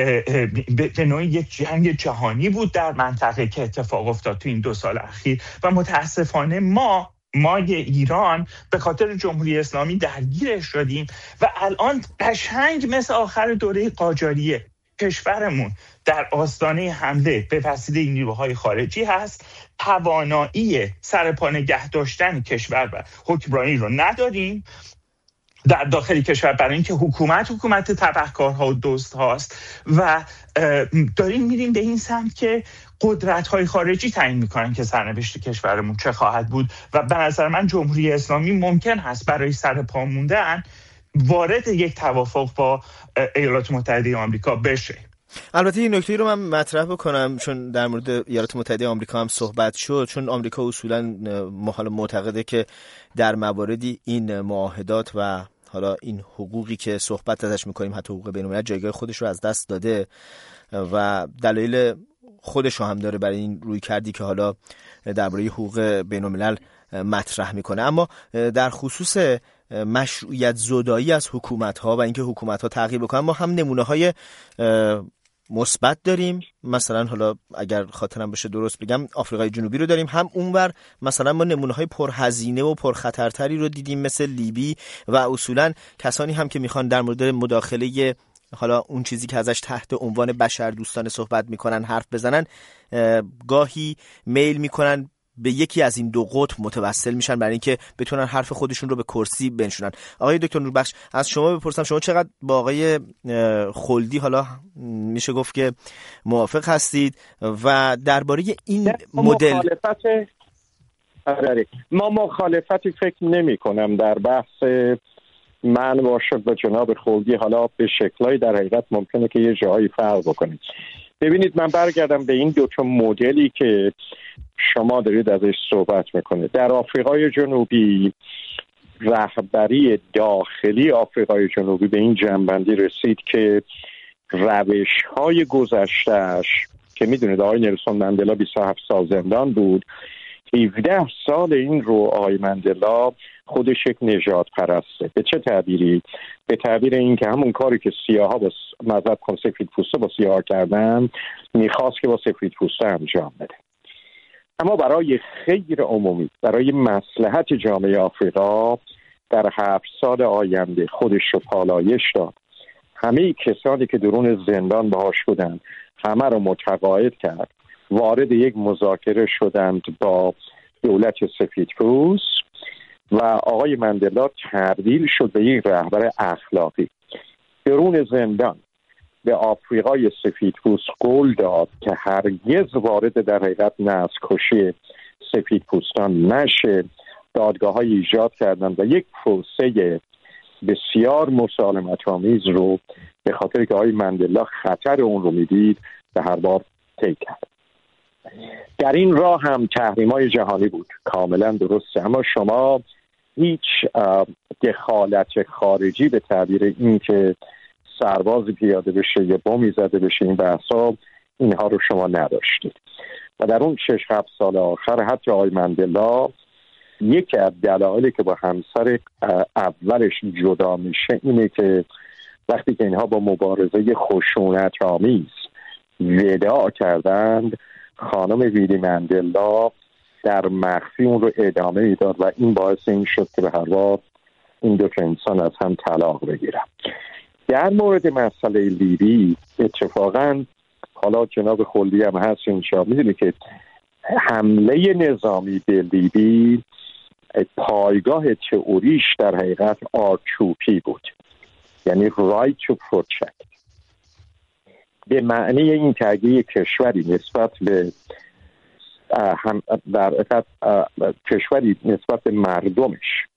به نوعی یک جنگ جهانی بود در منطقه که اتفاق افتاد تو این 2 سال اخیر. و متاسفانه ما ایران به خاطر جمهوری اسلامی درگیرش شدیم و الان قشنگ مثل آخر دوره قاجاریه کشورمون در آستانه حمله به وسیله نیروهای خارجی هست. توانایی سرپا نگه داشتن کشور و حکمرانی رو نداریم در داخل کشور، برای اینکه حکومت تبهکارها و دزد هاست و داریم میریم به این سمت که قدرت‌های خارجی تعیین میکنن که سرنوشت کشورمون چه خواهد بود. و به نظر من جمهوری اسلامی ممکن هست برای سرپا موندن وارد یک توافق با ایالات متحده آمریکا بشه. البته این نکته رو من مطرح بکنم چون در مورد ایالات متحده آمریکا هم صحبت شد، چون آمریکا اصولاً معتقده که در مواردی این معاهدات و حالا این حقوقی که صحبت ازش میکنیم، حتی حقوق بین‌الملل، جایگاه خودش رو از دست داده و دلایل خودش رو هم داره برای این روی کردی که حالا درباره حقوق بین‌الملل مطرح میکنه. اما در خصوص مشروعیت زدایی از حکومت‌ها و اینکه حکومت‌ها تغییر بکنن، ما هم نمونه‌های مثبت داریم. مثلا حالا اگر خاطرم بشه درست بگم آفریقای جنوبی رو داریم، هم اونور مثلا ما نمونه‌های پرهزینه و پرخطرتری رو دیدیم مثل لیبی و اصولا کسانی هم که میخوان در مورد مداخله حالا اون چیزی که ازش تحت عنوان بشردوستانه صحبت میکنن حرف بزنن، گاهی میل میکنن به یکی از این 2 قطب متوسل میشن برای اینکه بتونن حرف خودشون رو به کرسی بنشونن. آقای دکتر نوربخش، از شما بپرسم، شما چقدر با آقای خلدی حالا میشه گفت که موافق هستید و درباره این مدل؟ ما مخالفتی فکر نمی کنم در بحث من باشد با جناب خلدی، حالا به شکلای در حقیقت ممکنه که یه جایی فرق بکنید. ببینید، من برگردم به این 2 مدلی که شما دارید ازش صحبت میکنید. در آفریقای جنوبی رهبری داخلی آفریقای جنوبی به این جنبندی رسید که روش‌های گذشته‌اش که میدونید آقای نلسون مندلا 27 سال زندان بود، 17 سال این رو آقای مندلا خودش یک نژاد پرسته. به چه تعبیری؟ به تعبیر این که همون کاری که سیاها با مذهب کن سفید پوسته با سیاها کردن میخواست که با سفید پوسته انجام بده. اما برای خیر عمومی، برای مصلحت جامعه آفریقا در 7 سال آینده خودش رو پالایش داد. همه کسانی که درون زندان باهاش بودن همه رو متقاعد کرد، وارد یک مذاکره شدند با دولت سفیدپوست و آقای مندلا تبدیل شد به یک رهبر اخلاقی. درون زندان به آفریقای سفیدپوست قول داد که هرگز وارد در حقیقت نسل‌کشی سفیدپوستان نشه. دادگاه‌های ایجاد کردند و یک پروسه بسیار مسالمت‌آمیز رو به خاطر که آقای مندلا خطر اون رو میدید به هر بار طی کرد. در این راه هم تحریم‌های جهانی بود، کاملا درسته، اما شما هیچ دخالت خارجی به تعبیر این که سربازی پیاده بشه یا بمی زده بشه این بحثا، اینها رو شما نداشتید. و در اون 6-7 سال آخر حتی آقای مندلا یکی از دلایلی که با همسر اولش جدا میشه اینه که وقتی که اینها با مبارزه خشونت آمیز وداع کردند، خانم ویلی مندلا در مخفی اون رو ادامه میداد و این باعث این شد که به هر حال این دو انسان از هم طلاق بگیرن. در مورد مسئله لیبی اتفاقا حالا جناب خلدی هم هست اینجا، میدونی که حمله نظامی به لیبی پایگاه تئوریش در حقیقت آرچوپی بود، یعنی right to protect، به معنی این که اگه یک کشوری نسبت به در حقیقت کشوری نسبت به مردمش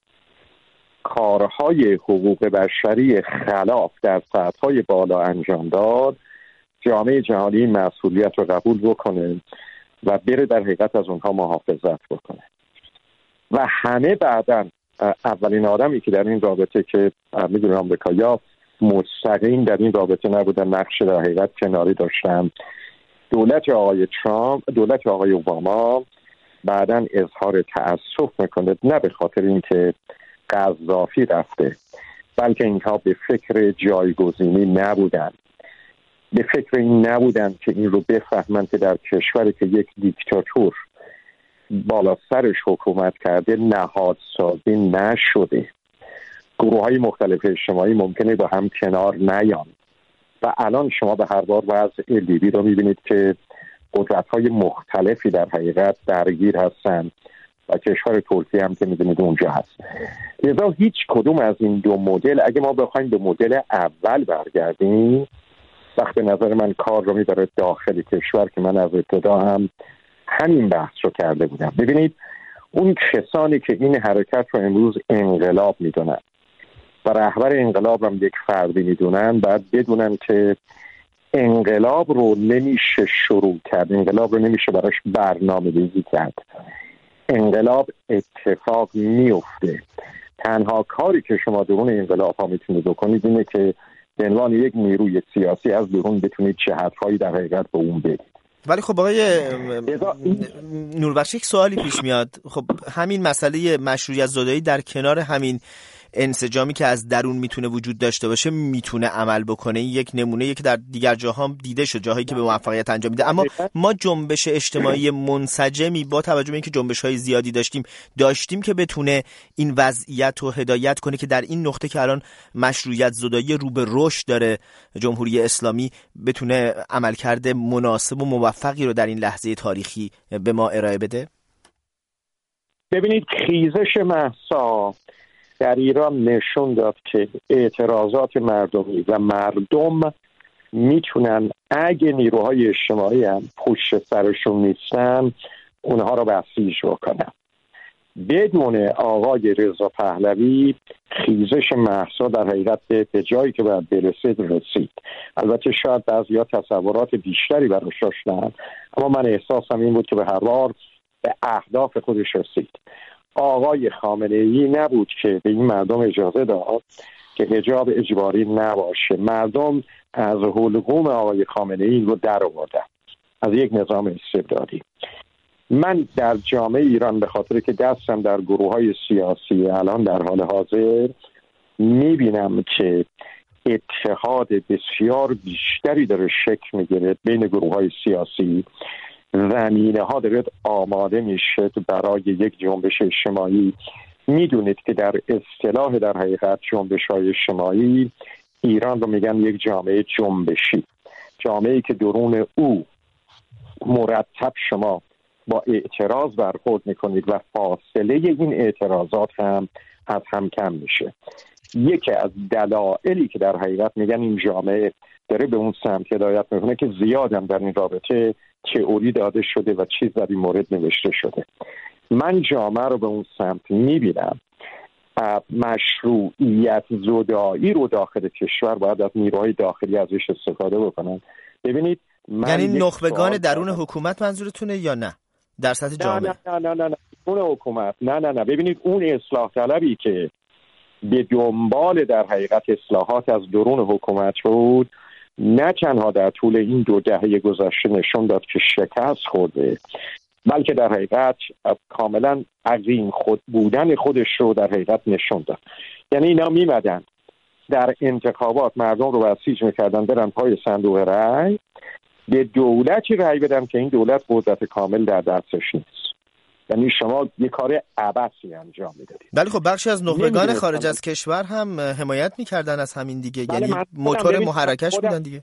کارهای حقوق بشری خلاف در سطح‌های بالا انجام داد، جامعه جهانی این مسئولیت رو قبول بکنه و بره در حقیقت از اونها محافظت بکنه. و همه بعداً اولین آدمی که در این رابطه که میدونم آمریکایی‌ها مستقیم در این رابطه نبودن، نقش در حقیقت کناری داشتن، دولت آقای ترامپ، دولت آقای اوباما بعداً اظهار تأسف میکنه، نه به خاطر اینکه قذافی رفته، بلکه اینها به فکر جایگزینی نبودن، به فکر این نبودن که این رو بفهمن که در کشوری که یک دیکتاتور بالا سرش حکومت کرده نهادسازی نشده، گروه‌های مختلف اجتماعی ممکنه با هم کنار نیان. و الان شما به هر بار وضع لیبی رو میبینید که قدرت‌های مختلفی در حقیقت درگیر هستن و کشور ترکیه هم که میدونید اونجا هست. لذا هیچ کدوم از این دو مدل، اگه ما بخوایم به مدل اول برگردیم، وقت به نظر من کار رو میبره داخل کشور که من از ابتدا هم همین بحث رو کرده بودم. ببینید اون کسانی که این حرکت رو امروز انقلاب میدونن و رهبر انقلاب هم یک فردی میدونن، باید بدونن که انقلاب رو نمیشه شروع کرد، انقلاب رو نمیشه براش برنامه ریزی کرد، انقلاب اتفاق میفته. تنها کاری که شما درون انقلاب ها میتونید بکنید اینه که به عنوان یک نیروی سیاسی از درون بتونید جهت‌هایی در حقیقت به اون بدید. ولی خب آقای نوربخش یک سوالی پیش میاد. خب همین مسئله مشروعیت زدایی در کنار همین انسجامی که از درون میتونه وجود داشته باشه میتونه عمل بکنه، این یک نمونه که در دیگر جاها هم دیده شد، جاهایی که به موفقیت انجام میده. اما ما جنبش اجتماعی منسجمی با توجه به اینکه جنبش‌های زیادی داشتیم که بتونه این وضعیت رو هدایت کنه که در این نقطه که الان مشروعیت زدایی رو به رشد داره جمهوری اسلامی بتونه عملکرد مناسب و موفقی رو در این لحظه تاریخی به ما ارائه بده. ببینید خیزش مهسا در ایران نشون داد که اعتراضات مردمی و مردم میتونن اگه نیروهای اجتماعی هم پشت سرشون نیستن اونها رو بسیج بکنن. بدون آقای رضا پهلوی خیزش مهسا در حقیقت به جایی که باید برسید رسید. البته شاید بعضیا تصورات بیشتری براش داشتن، اما من احساسم این بود که به هر حال به اهداف خودش رسید. آقای خامنه‌ای نبود که به این مردم اجازه داد که حجاب اجباری نباشه. مردم از حلقوم آقای خامنه‌ای رو در آوردن، از یک نظام استبدادی. من در جامعه ایران به خاطر که دستم در گروه‌های سیاسی الان در حال حاضر میبینم که اتحاد بسیار بیشتری داره شکل میگیره بین گروه‌های سیاسی، زمینه‌ها داره آماده میشه برای یک جنبش اجتماعی. میدونید که در اصطلاح در حقیقت جنبش‌های اجتماعی ایران رو میگن یک جامعه جنبشی، جامعه‌ای که درون او مرتب شما با اعتراض برخورد میکنید و فاصله این اعتراضات هم از هم کم میشه. یکی از دلایلی که در حقیقت میگن این جامعه داره به اون سمت هدایت میکنه که زیادم در این رابطه تئوری داده شده و چیز در این مورد نوشته شده. من جامعه رو به اون سمت میبینم. مشروعیت زدایی رو داخل کشور باید از نیروهای داخلی ازش استفاده بکنن. ببینید یعنی نخبگان درون حکومت منظورتونه یا نه در سطح جامعه؟ نه اون حکومت نه ببینید اون اصلاح طلبی که به دنبال در حقیقت اصلاحات از درون حکومت بود، نه تنها در طول این 2 دهه گذشته نشون داد که شکست خورده، بلکه در حقیقت کاملا عظیم خود بودن خودش رو در حقیقت نشون داد. یعنی اینا میمدن در انتخابات مردم رو بسیج میکردن برن پای صندوق رای، به دولتی رای بدن که این دولت قدرت کامل در دستش نیست. یعنی شما یه کار عبثی انجام میدادید. ولی خب بخشی از نخبگان خارج از کشور هم حمایت میکردن از همین دیگه، یعنی موتور محرکش بودن دیگه.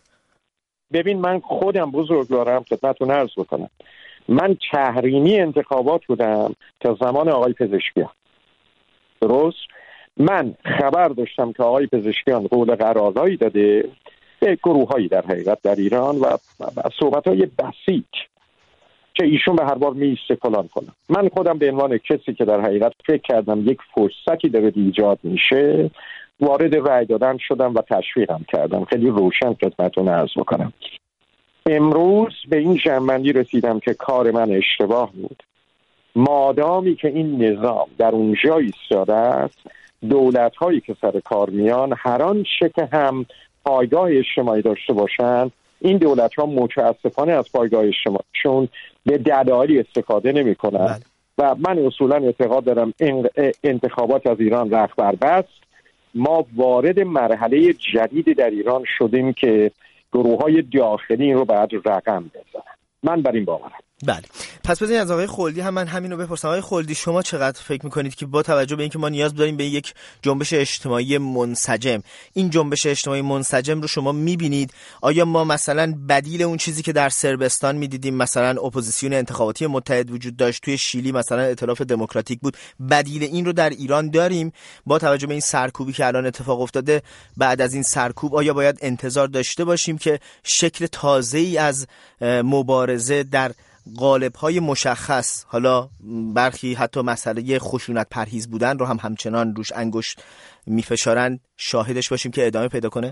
ببین من خودم بزرگوارم خدمتتون عرض بکنم، من تحریمی انتخابات بودم تا زمان آقای پزشکیان. درست؟ من خبر داشتم که آقای پزشکیان قول قراردادی داده به گروه‌هایی در حقیقت در ایران و صحبت‌های بسیط که ایشون به هر بار میسته فلان کنه. من خودم به عنوان کسی که در حقیقت فکر کردم یک فرصتی داره ایجاد میشه، وارد رأی دادن شدم و تشویقم کردم. خیلی روشن خدمتتون عرض بکنم. امروز به این جنبندی رسیدم که کار من اشتباه بود. مادامی که این نظام در اونجا ایستاده است، دولت‌هایی که سر کار میان هر آنچه که هم پایگاه اجتماعی داشته باشن، این دولت‌ها متاسفانه از پایگاه اجتماعیشون به دلایلی استفاده نمی‌کنن و من اصولا اعتقاد دارم انتخابات از ایران رخت بر بست. ما وارد مرحله جدیدی در ایران شدیم که گروه‌های داخلی این رو باید رقم بزنن. من بر این باورم. بله. پس بذارید از آقای خلدی هم من همین رو بپرسم. آقای خلدی، شما چقدر فکر میکنید که با توجه به اینکه ما نیاز داریم به یک جنبش اجتماعی منسجم، این جنبش اجتماعی منسجم رو شما میبینید؟ آیا ما مثلا بدیل اون چیزی که در صربستان میدیدیم، مثلا اپوزیسیون انتخاباتی متحد وجود داشت، توی شیلی مثلا ائتلاف دموکراتیک بود، بدیل این رو در ایران داریم؟ با توجه به این سرکوبی که الان اتفاق افتاده، بعد از این سرکوب آیا باید انتظار داشته باشیم که شکل تازه‌ای از مبارزه در قالب‌های مشخص، حالا برخی حتی مسئله خشونت پرهیز بودن رو هم همچنان روش انگشت میفشارن، شاهدش باشیم که ادامه پیدا کنه؟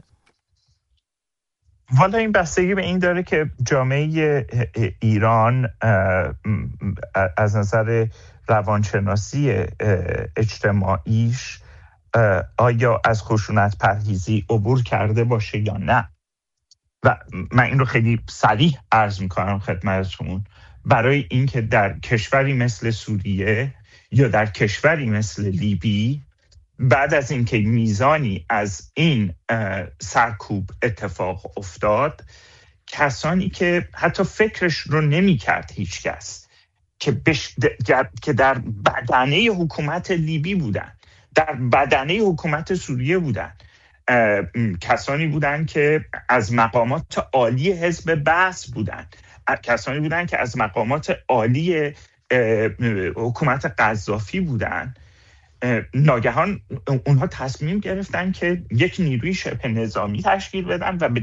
والا این بستگی به این داره که جامعه ایران از نظر روانشناسی اجتماعیش آیا از خشونت پرهیزی عبور کرده باشه یا نه. و من این رو خیلی صریح عرض میکنم خدمتتون، برای اینکه در کشوری مثل سوریه یا در کشوری مثل لیبی بعد از اینکه میزانی از این سرکوب اتفاق افتاد، کسانی که حتی فکرش رو نمی‌کرد هیچ کس که در بدنه حکومت لیبی بودن، در بدنه حکومت سوریه بودن، کسانی بودن که از مقامات عالی حزب بعث بودن، کسانی بودن که از مقامات عالی حکومت قذافی بودن، ناگهان اونها تصمیم گرفتن که یک نیروی شبه نظامی تشکیل بدن و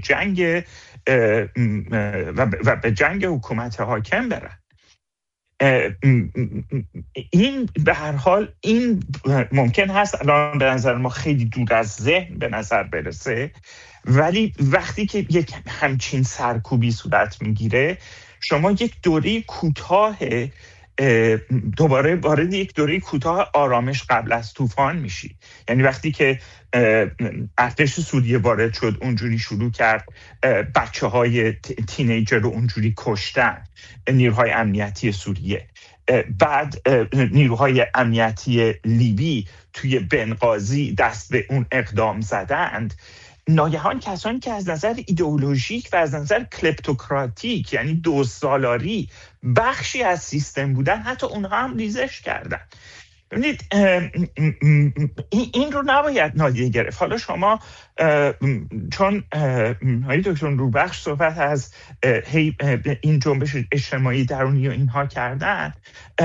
به جنگ حکومت حاکم برن. این به هر حال این ممکن هست الان به نظر ما خیلی دور از ذهن به نظر برسه، ولی وقتی که یک همچین سرکوبی صورت میگیره، شما یک دوره کوتاه دوباره وارد یک دوره کوتاه آرامش قبل از طوفان میشی. یعنی وقتی که ارتش سوریه وارد شد اونجوری شروع کرد بچه‌های تینیجر رو اونجوری کشتن، نیروهای امنیتی سوریه. بعد نیروهای امنیتی لیبی توی بنغازی دست به اون اقدام زدند. ناگهان کسانی که از نظر ایدئولوژیک و از نظر کلپتوکراتیک، یعنی دوست‌سالاری، بخشی از سیستم بودن، حتی اونها هم ریزش کردن. ببینید این رو نباید نادیده گرفت. حالا شما چون های دکتر روبخش صحبت از این جنبش اجتماعی درونی و اینها کردن،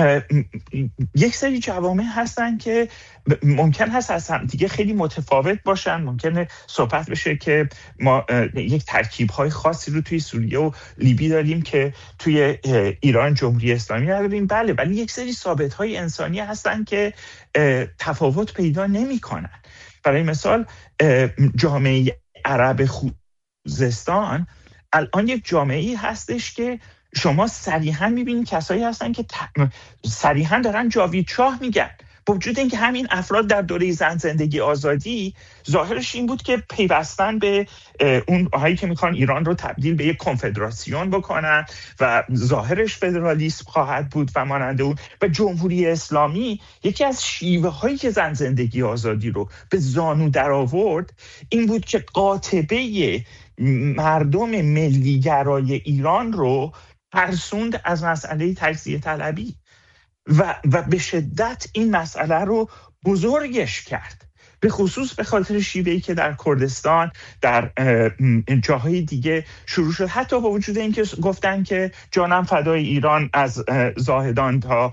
یک سری جوامع هستن که ممکن هست از هم دیگه خیلی متفاوت باشن. ممکنه صحبت بشه که ما یک ترکیب‌های خاصی رو توی سوریه و لیبی داریم که توی ایران جمهوری اسلامی نداریم. بله، ولی یک سری ثابت‌های انسانی هستن که تفاوت پیدا نمی‌کنن. برای مثال جامعه عرب خوزستان الان یک جامعه‌ای هستش که شما صریحاً می‌بینید کسایی هستن که صریحاً دارن جاوید شاه میگن، با وجود اینکه همین افراد در دوره زن زندگی آزادی ظاهرش این بود که پیوستن به اون هایی که میخوان ایران رو تبدیل به یک کنفدراسیون بکنن و ظاهرش فدرالیسم خواهد بود و مانند اون. و جمهوری اسلامی یکی از شیوه هایی که زن زندگی آزادی رو به زانو در آورد این بود که قاطبه مردم ملیگرای ایران رو ترسوند از مسئله تجزیه طلبی و به شدت این مسئله رو بزرگش کرد، به خصوص به خاطر شیوهی که در کردستان در جاهای دیگه شروع شد، حتی با وجود اینکه گفتن که جانم فدای ایران از زاهدان تا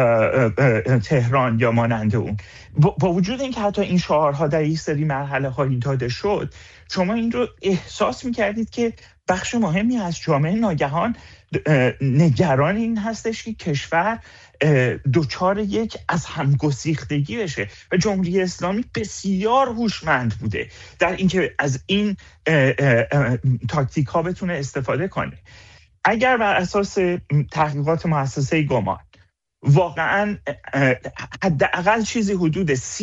تهران یا مانند اون. با وجود اینکه حتی این شعارها در یک سری مرحله هایی داده شد، شما این رو احساس می‌کردید که بخش مهمی از جامعه ناگهان نگران این هستش که کشور دوچار یک از همگسیختگی بشه. و جمهوری اسلامی بسیار هوشمند بوده در اینکه از این تاکتیک ها بتونه استفاده کنه. اگر بر اساس تحقیقات مؤسسه گمان واقعا حداقل چیزی حدود 30%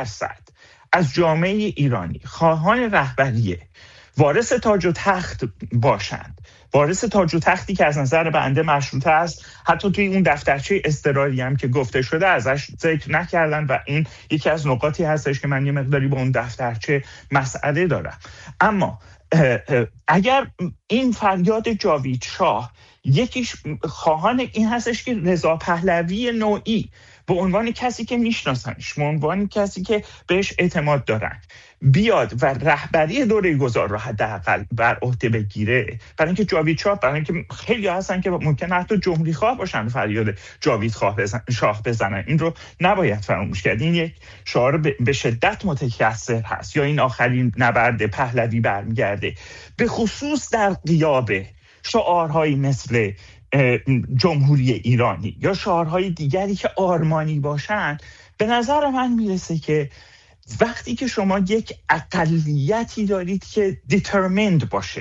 از جامعه ایرانی خواهان رهبریه وارث تاج و تخت باشند، وارث تاج و تختی که از نظر بنده مشروطه است، حتی توی اون دفترچه اضطراری هم که گفته شده ازش ذکر نکردن و این یکی از نقاطی هستش که من یه مقداری با اون دفترچه مسئله دارم. اما اگر این فریاد جاوید شاه یکیش خواهان این هستش که رضا پهلوی نوعی به عنوان کسی که میشناسنش، به عنوان کسی که بهش اعتماد دارن، بیاد و رهبری دوره گذار رو حداقل بر عهده بگیره، برای اینکه جاوید شاه، برای اینکه خیلی هستن که ممکن حتی جمهوری خواه باشن فریاد جاوید شاه بزنن، این رو نباید فراموش کرد. این یک شعار به شدت متکثر هست. یا این آخرین نبرد پهلوی برمیگرده، به خصوص در غیاب شعارهایی مثل جمهوری ایرانی یا شعارهای دیگری که آرمانی باشند. به نظر من میرسه که وقتی که شما یک اقلیتی دارید که دیترمند باشه،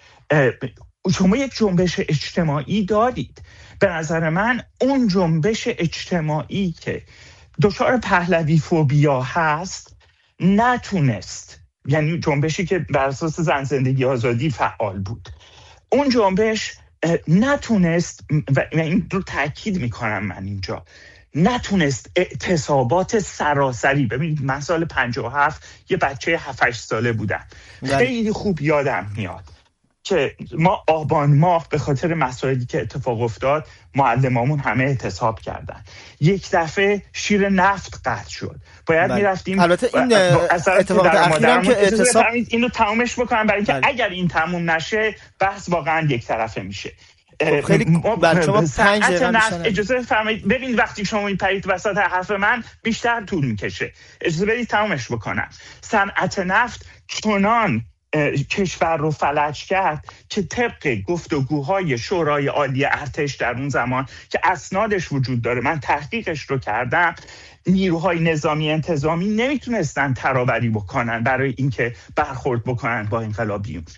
شما یک جنبش اجتماعی دارید، به نظر من اون جنبش اجتماعی که دچار پهلوی فوبیا هست نتونست، یعنی جنبشی که بر اساس زن زندگی آزادی فعال بود، اون جنبش نتونست، و این رو تأکید میکنم من اینجا، نتونست اعتصابات سراسری. ببینید من سال 57 یه بچه 7-8 ساله بودم، خیلی خوب یادم میاد که ما آبان ماه به خاطر مسائلی که اتفاق افتاد معلمامون همه اعتصاب کردن. یک دفعه شیر نفت قطع شد، باید میرفتیم. البته این اتفاقات اخیرم که اعتصاب، اینو تمومش بکنم برای اینکه اگر این تموم نشه بحث واقعا یک طرفه میشه. خیلی شما 5 دقیقه اجازه بفرمایید. ببین وقتی شما میپرید وسط حرف من بیشتر طول میکشه، اجازه بدید تمامش بکنم. صنعت نفت چنان کشور رو فلج کرد که طبق گفتگوهای شورای عالی ارتش در اون زمان که اسنادش وجود داره، من تحقیقش رو کردم، نیروهای نظامی انتظامی نمیتونستن ترابری بکنن برای اینکه برخورد بکنن با انقلابیون.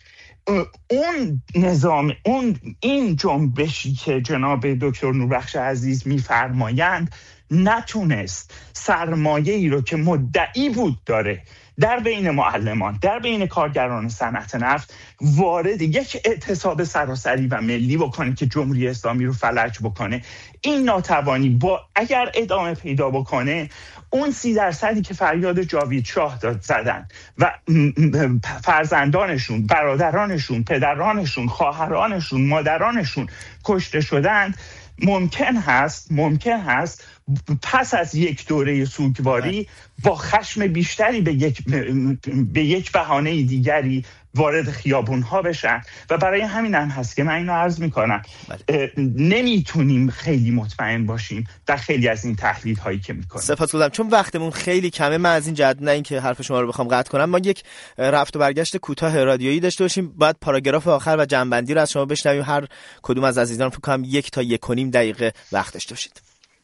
اون نظام، این جنبشی که جناب دکتر نوربخش عزیز میفرمایند نتونست سرمایه‌ای رو که مدعی بود داره در بین معلمان، در بین کارگران صنعت نفت وارد یک اعتصاب سراسری و ملی بکنه که جمهوری اسلامی رو فلج بکنه. این ناتوانی با اگر ادامه پیدا بکنه، اون 30% که فریاد جاوید شاه زدن و فرزندانشون، برادرانشون، پدرانشون، خواهرانشون، مادرانشون کشته شدند، ممکن هست پس از یک دوره سوگواری با خشم بیشتری به یک بهانه دیگری وارد خیابون‌ها بشن و برای همین هم هست که من اینو عرض میکنم نمیتونیم خیلی مطمئن باشیم در خیلی از این تحلیل هایی که میکنیم. سپاسگزارم. چون وقتمون خیلی کمه، من از این جهت نه اینکه حرف شما رو بخوام قطع کنم، ما یک رفت و برگشت کوتاه رادیویی داشته باشیم، بعد پاراگراف آخر و جنبندی رو از شما بشنویم. هر کدوم از عزیزان فکر کنم 1 تا 1.5 دقیقه وقت داشته باشید.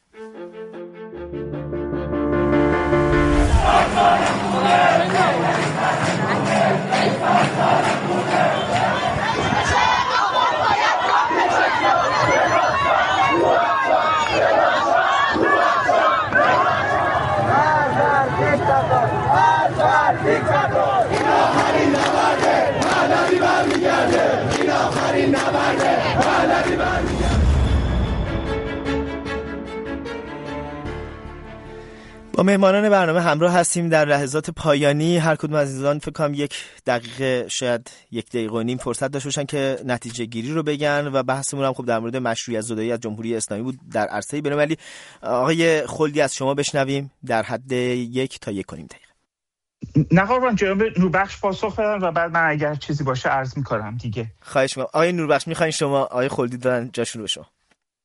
با مهمانان برنامه همراه هستیم در لحظات پایانی. هر کدوم از عزیزان فکر کنم 1 دقیقه شاید 1 دقیقه و نیم فرصت داشته باشن که نتیجه گیری رو بگن و بحثمون هم خب در مورد مشروعیت زدایی از جمهوری اسلامی بود در عرصه بین‌المللی. آقای خلدی از شما بشنویم در حد 1 تا 1.5 دقیقه. نه قربان، جناب نوربخش پاسخ بدن و بعد من اگر چیزی باشه عرض می‌کنم دیگه. خواهش می‌کنم. آقای نوربخش می‌خواین شما، آقای خلدی دادن جاشون رو شما.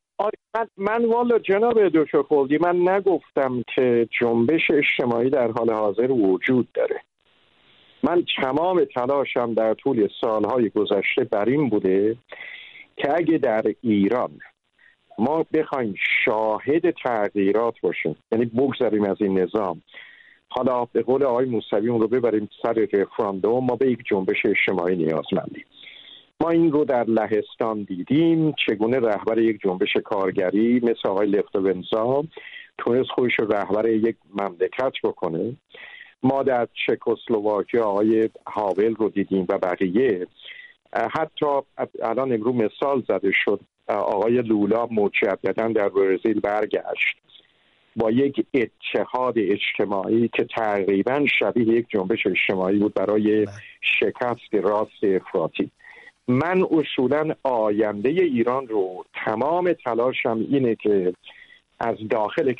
من والا جناب دکتر خلدی، من نگفتم که جنبش اجتماعی در حال حاضر وجود داره. من تمام تلاشم در طول سالهای گذشته بر این بوده که اگه در ایران ما بخوایم شاهد تغییرات باشیم، یعنی بگذاریم از این نظام، حالا به قول آقای موسوی اون رو ببریم سر رفراندوم، ما به یک جنبش اجتماعی نیازمندیم. ما این رو در لهستان دیدیم چگونه رهبر یک جنبش کارگری مثل آقای لفتوونزا تونست خودش رو رهبر یک مملکت بکنه. ما در چکسلواکی آقای هاول رو دیدیم و بقیه. حتی الان امروز مثال زده شد، آقای لولا مجدداً در برزیل برگشت با یک اتحاد اجتماعی که تقریباً شبیه یک جنبش اجتماعی بود برای شکست راست افراطی. من اصولاً آینده ایران رو تمام تلاشم اینه که از داخل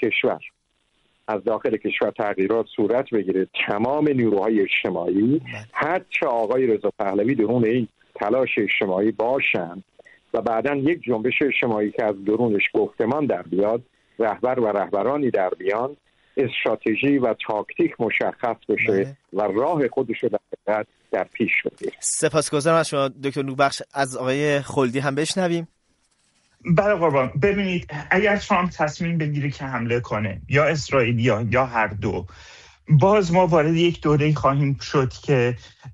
کشور تغییرات صورت بگیره. تمام نیروهای اجتماعی، حتی آقای رضا پهلوی درون این تلاش اجتماعی باشن و بعداً یک جنبش اجتماعی که از درونش گفتمان در بیاد، رهبر و رهبرانی در بیان، استراتژی و تاکتیک مشخص بشه و راه خودش رو در پیش بگیره. سپاسگزارم از شما دکتر نوربخش. از آقای خلدی هم بشنویم. بله قربان، ببینید اگر ترامپ تصمیم بگیره که حمله کنه یا اسرائیل یا هر دو، باز ما وارد یک دوره خواهیم شد که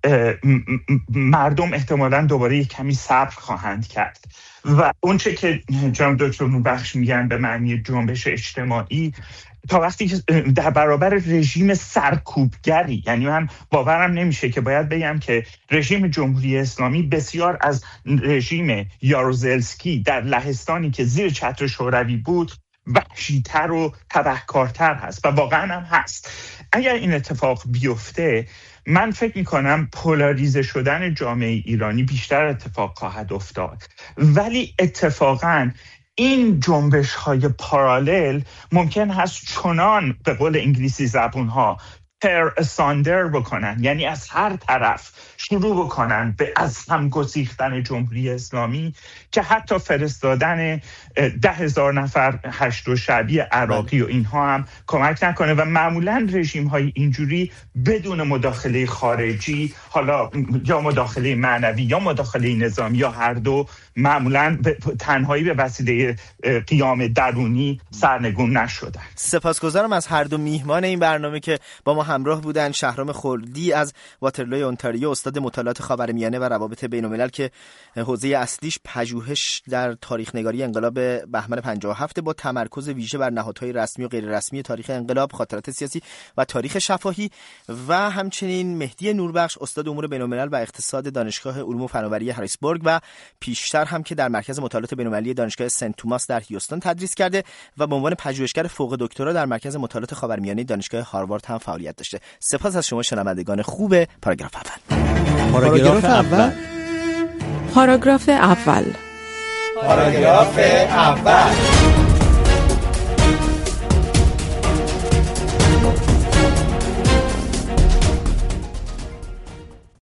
مردم احتمالاً دوباره یک کمی صبر خواهند کرد و اونچه که جناب دکتر نوربخش میگن به معنی جنبش اجتماعی، تا وقتی که در برابر رژیم سرکوبگری، یعنی من باورم نمیشه که باید بگم که رژیم جمهوری اسلامی بسیار از رژیم یاروزلسکی در لهستانی که زیر چتر شوروی بود وحشی‌تر و تبهکارتر هست و واقعا هم هست. اگر این اتفاق بیفته، من فکر میکنم پولاریزه شدن جامعه ایرانی بیشتر اتفاق خواهد افتاد، ولی اتفاقاً این جنبش های پارالل ممکن هست چنان به قول انگلیسی زبونها تر اساندر بکنن، یعنی از هر طرف شروع بکنن به از هم گسیختن جمهوری اسلامی که حتی فرستادن 10,000 نفر هشت شعبی عراقی و اینها هم کمک نکنه و معمولا رژیم های اینجوری بدون مداخله خارجی، حالا یا مداخله معنوی یا مداخله نظامی یا هر دو، معمولا تنهایی به وسیله قیام درونی سرنگون نشدن. سپاسگزارم از هر دو میهمان این برنامه که با ما همراه بودن شهرام خلدی از واترلوی اونتاریو، استاد مطالعات خاورمیانه و روابط بین‌الملل که حوزه اصلیش پژوهش در تاریخ نگاری انقلاب بهمن 57 با تمرکز ویژه بر نهادهای رسمی و غیر رسمی تاریخ انقلاب، خاطرات سیاسی و تاریخ شفاهی، و همچنین مهدی نوربخش استاد امور بین‌الملل و اقتصاد دانشگاه علوم و فناوری هریسبورگ و پیشتر هم که در مرکز مطالعات بین‌المللی دانشگاه سنت توماس در هیوستن تدریس کرده و به عنوان پژوهشگر فوق دکترا در مرکز مطالعات خاورمیانه دانشگاه هاروارد هم فعالیت داشته. سپاس از شما شنوندگان خوب پاراگراف اول. پاراگراف اول. پاراگراف اول. پاراگراف اول.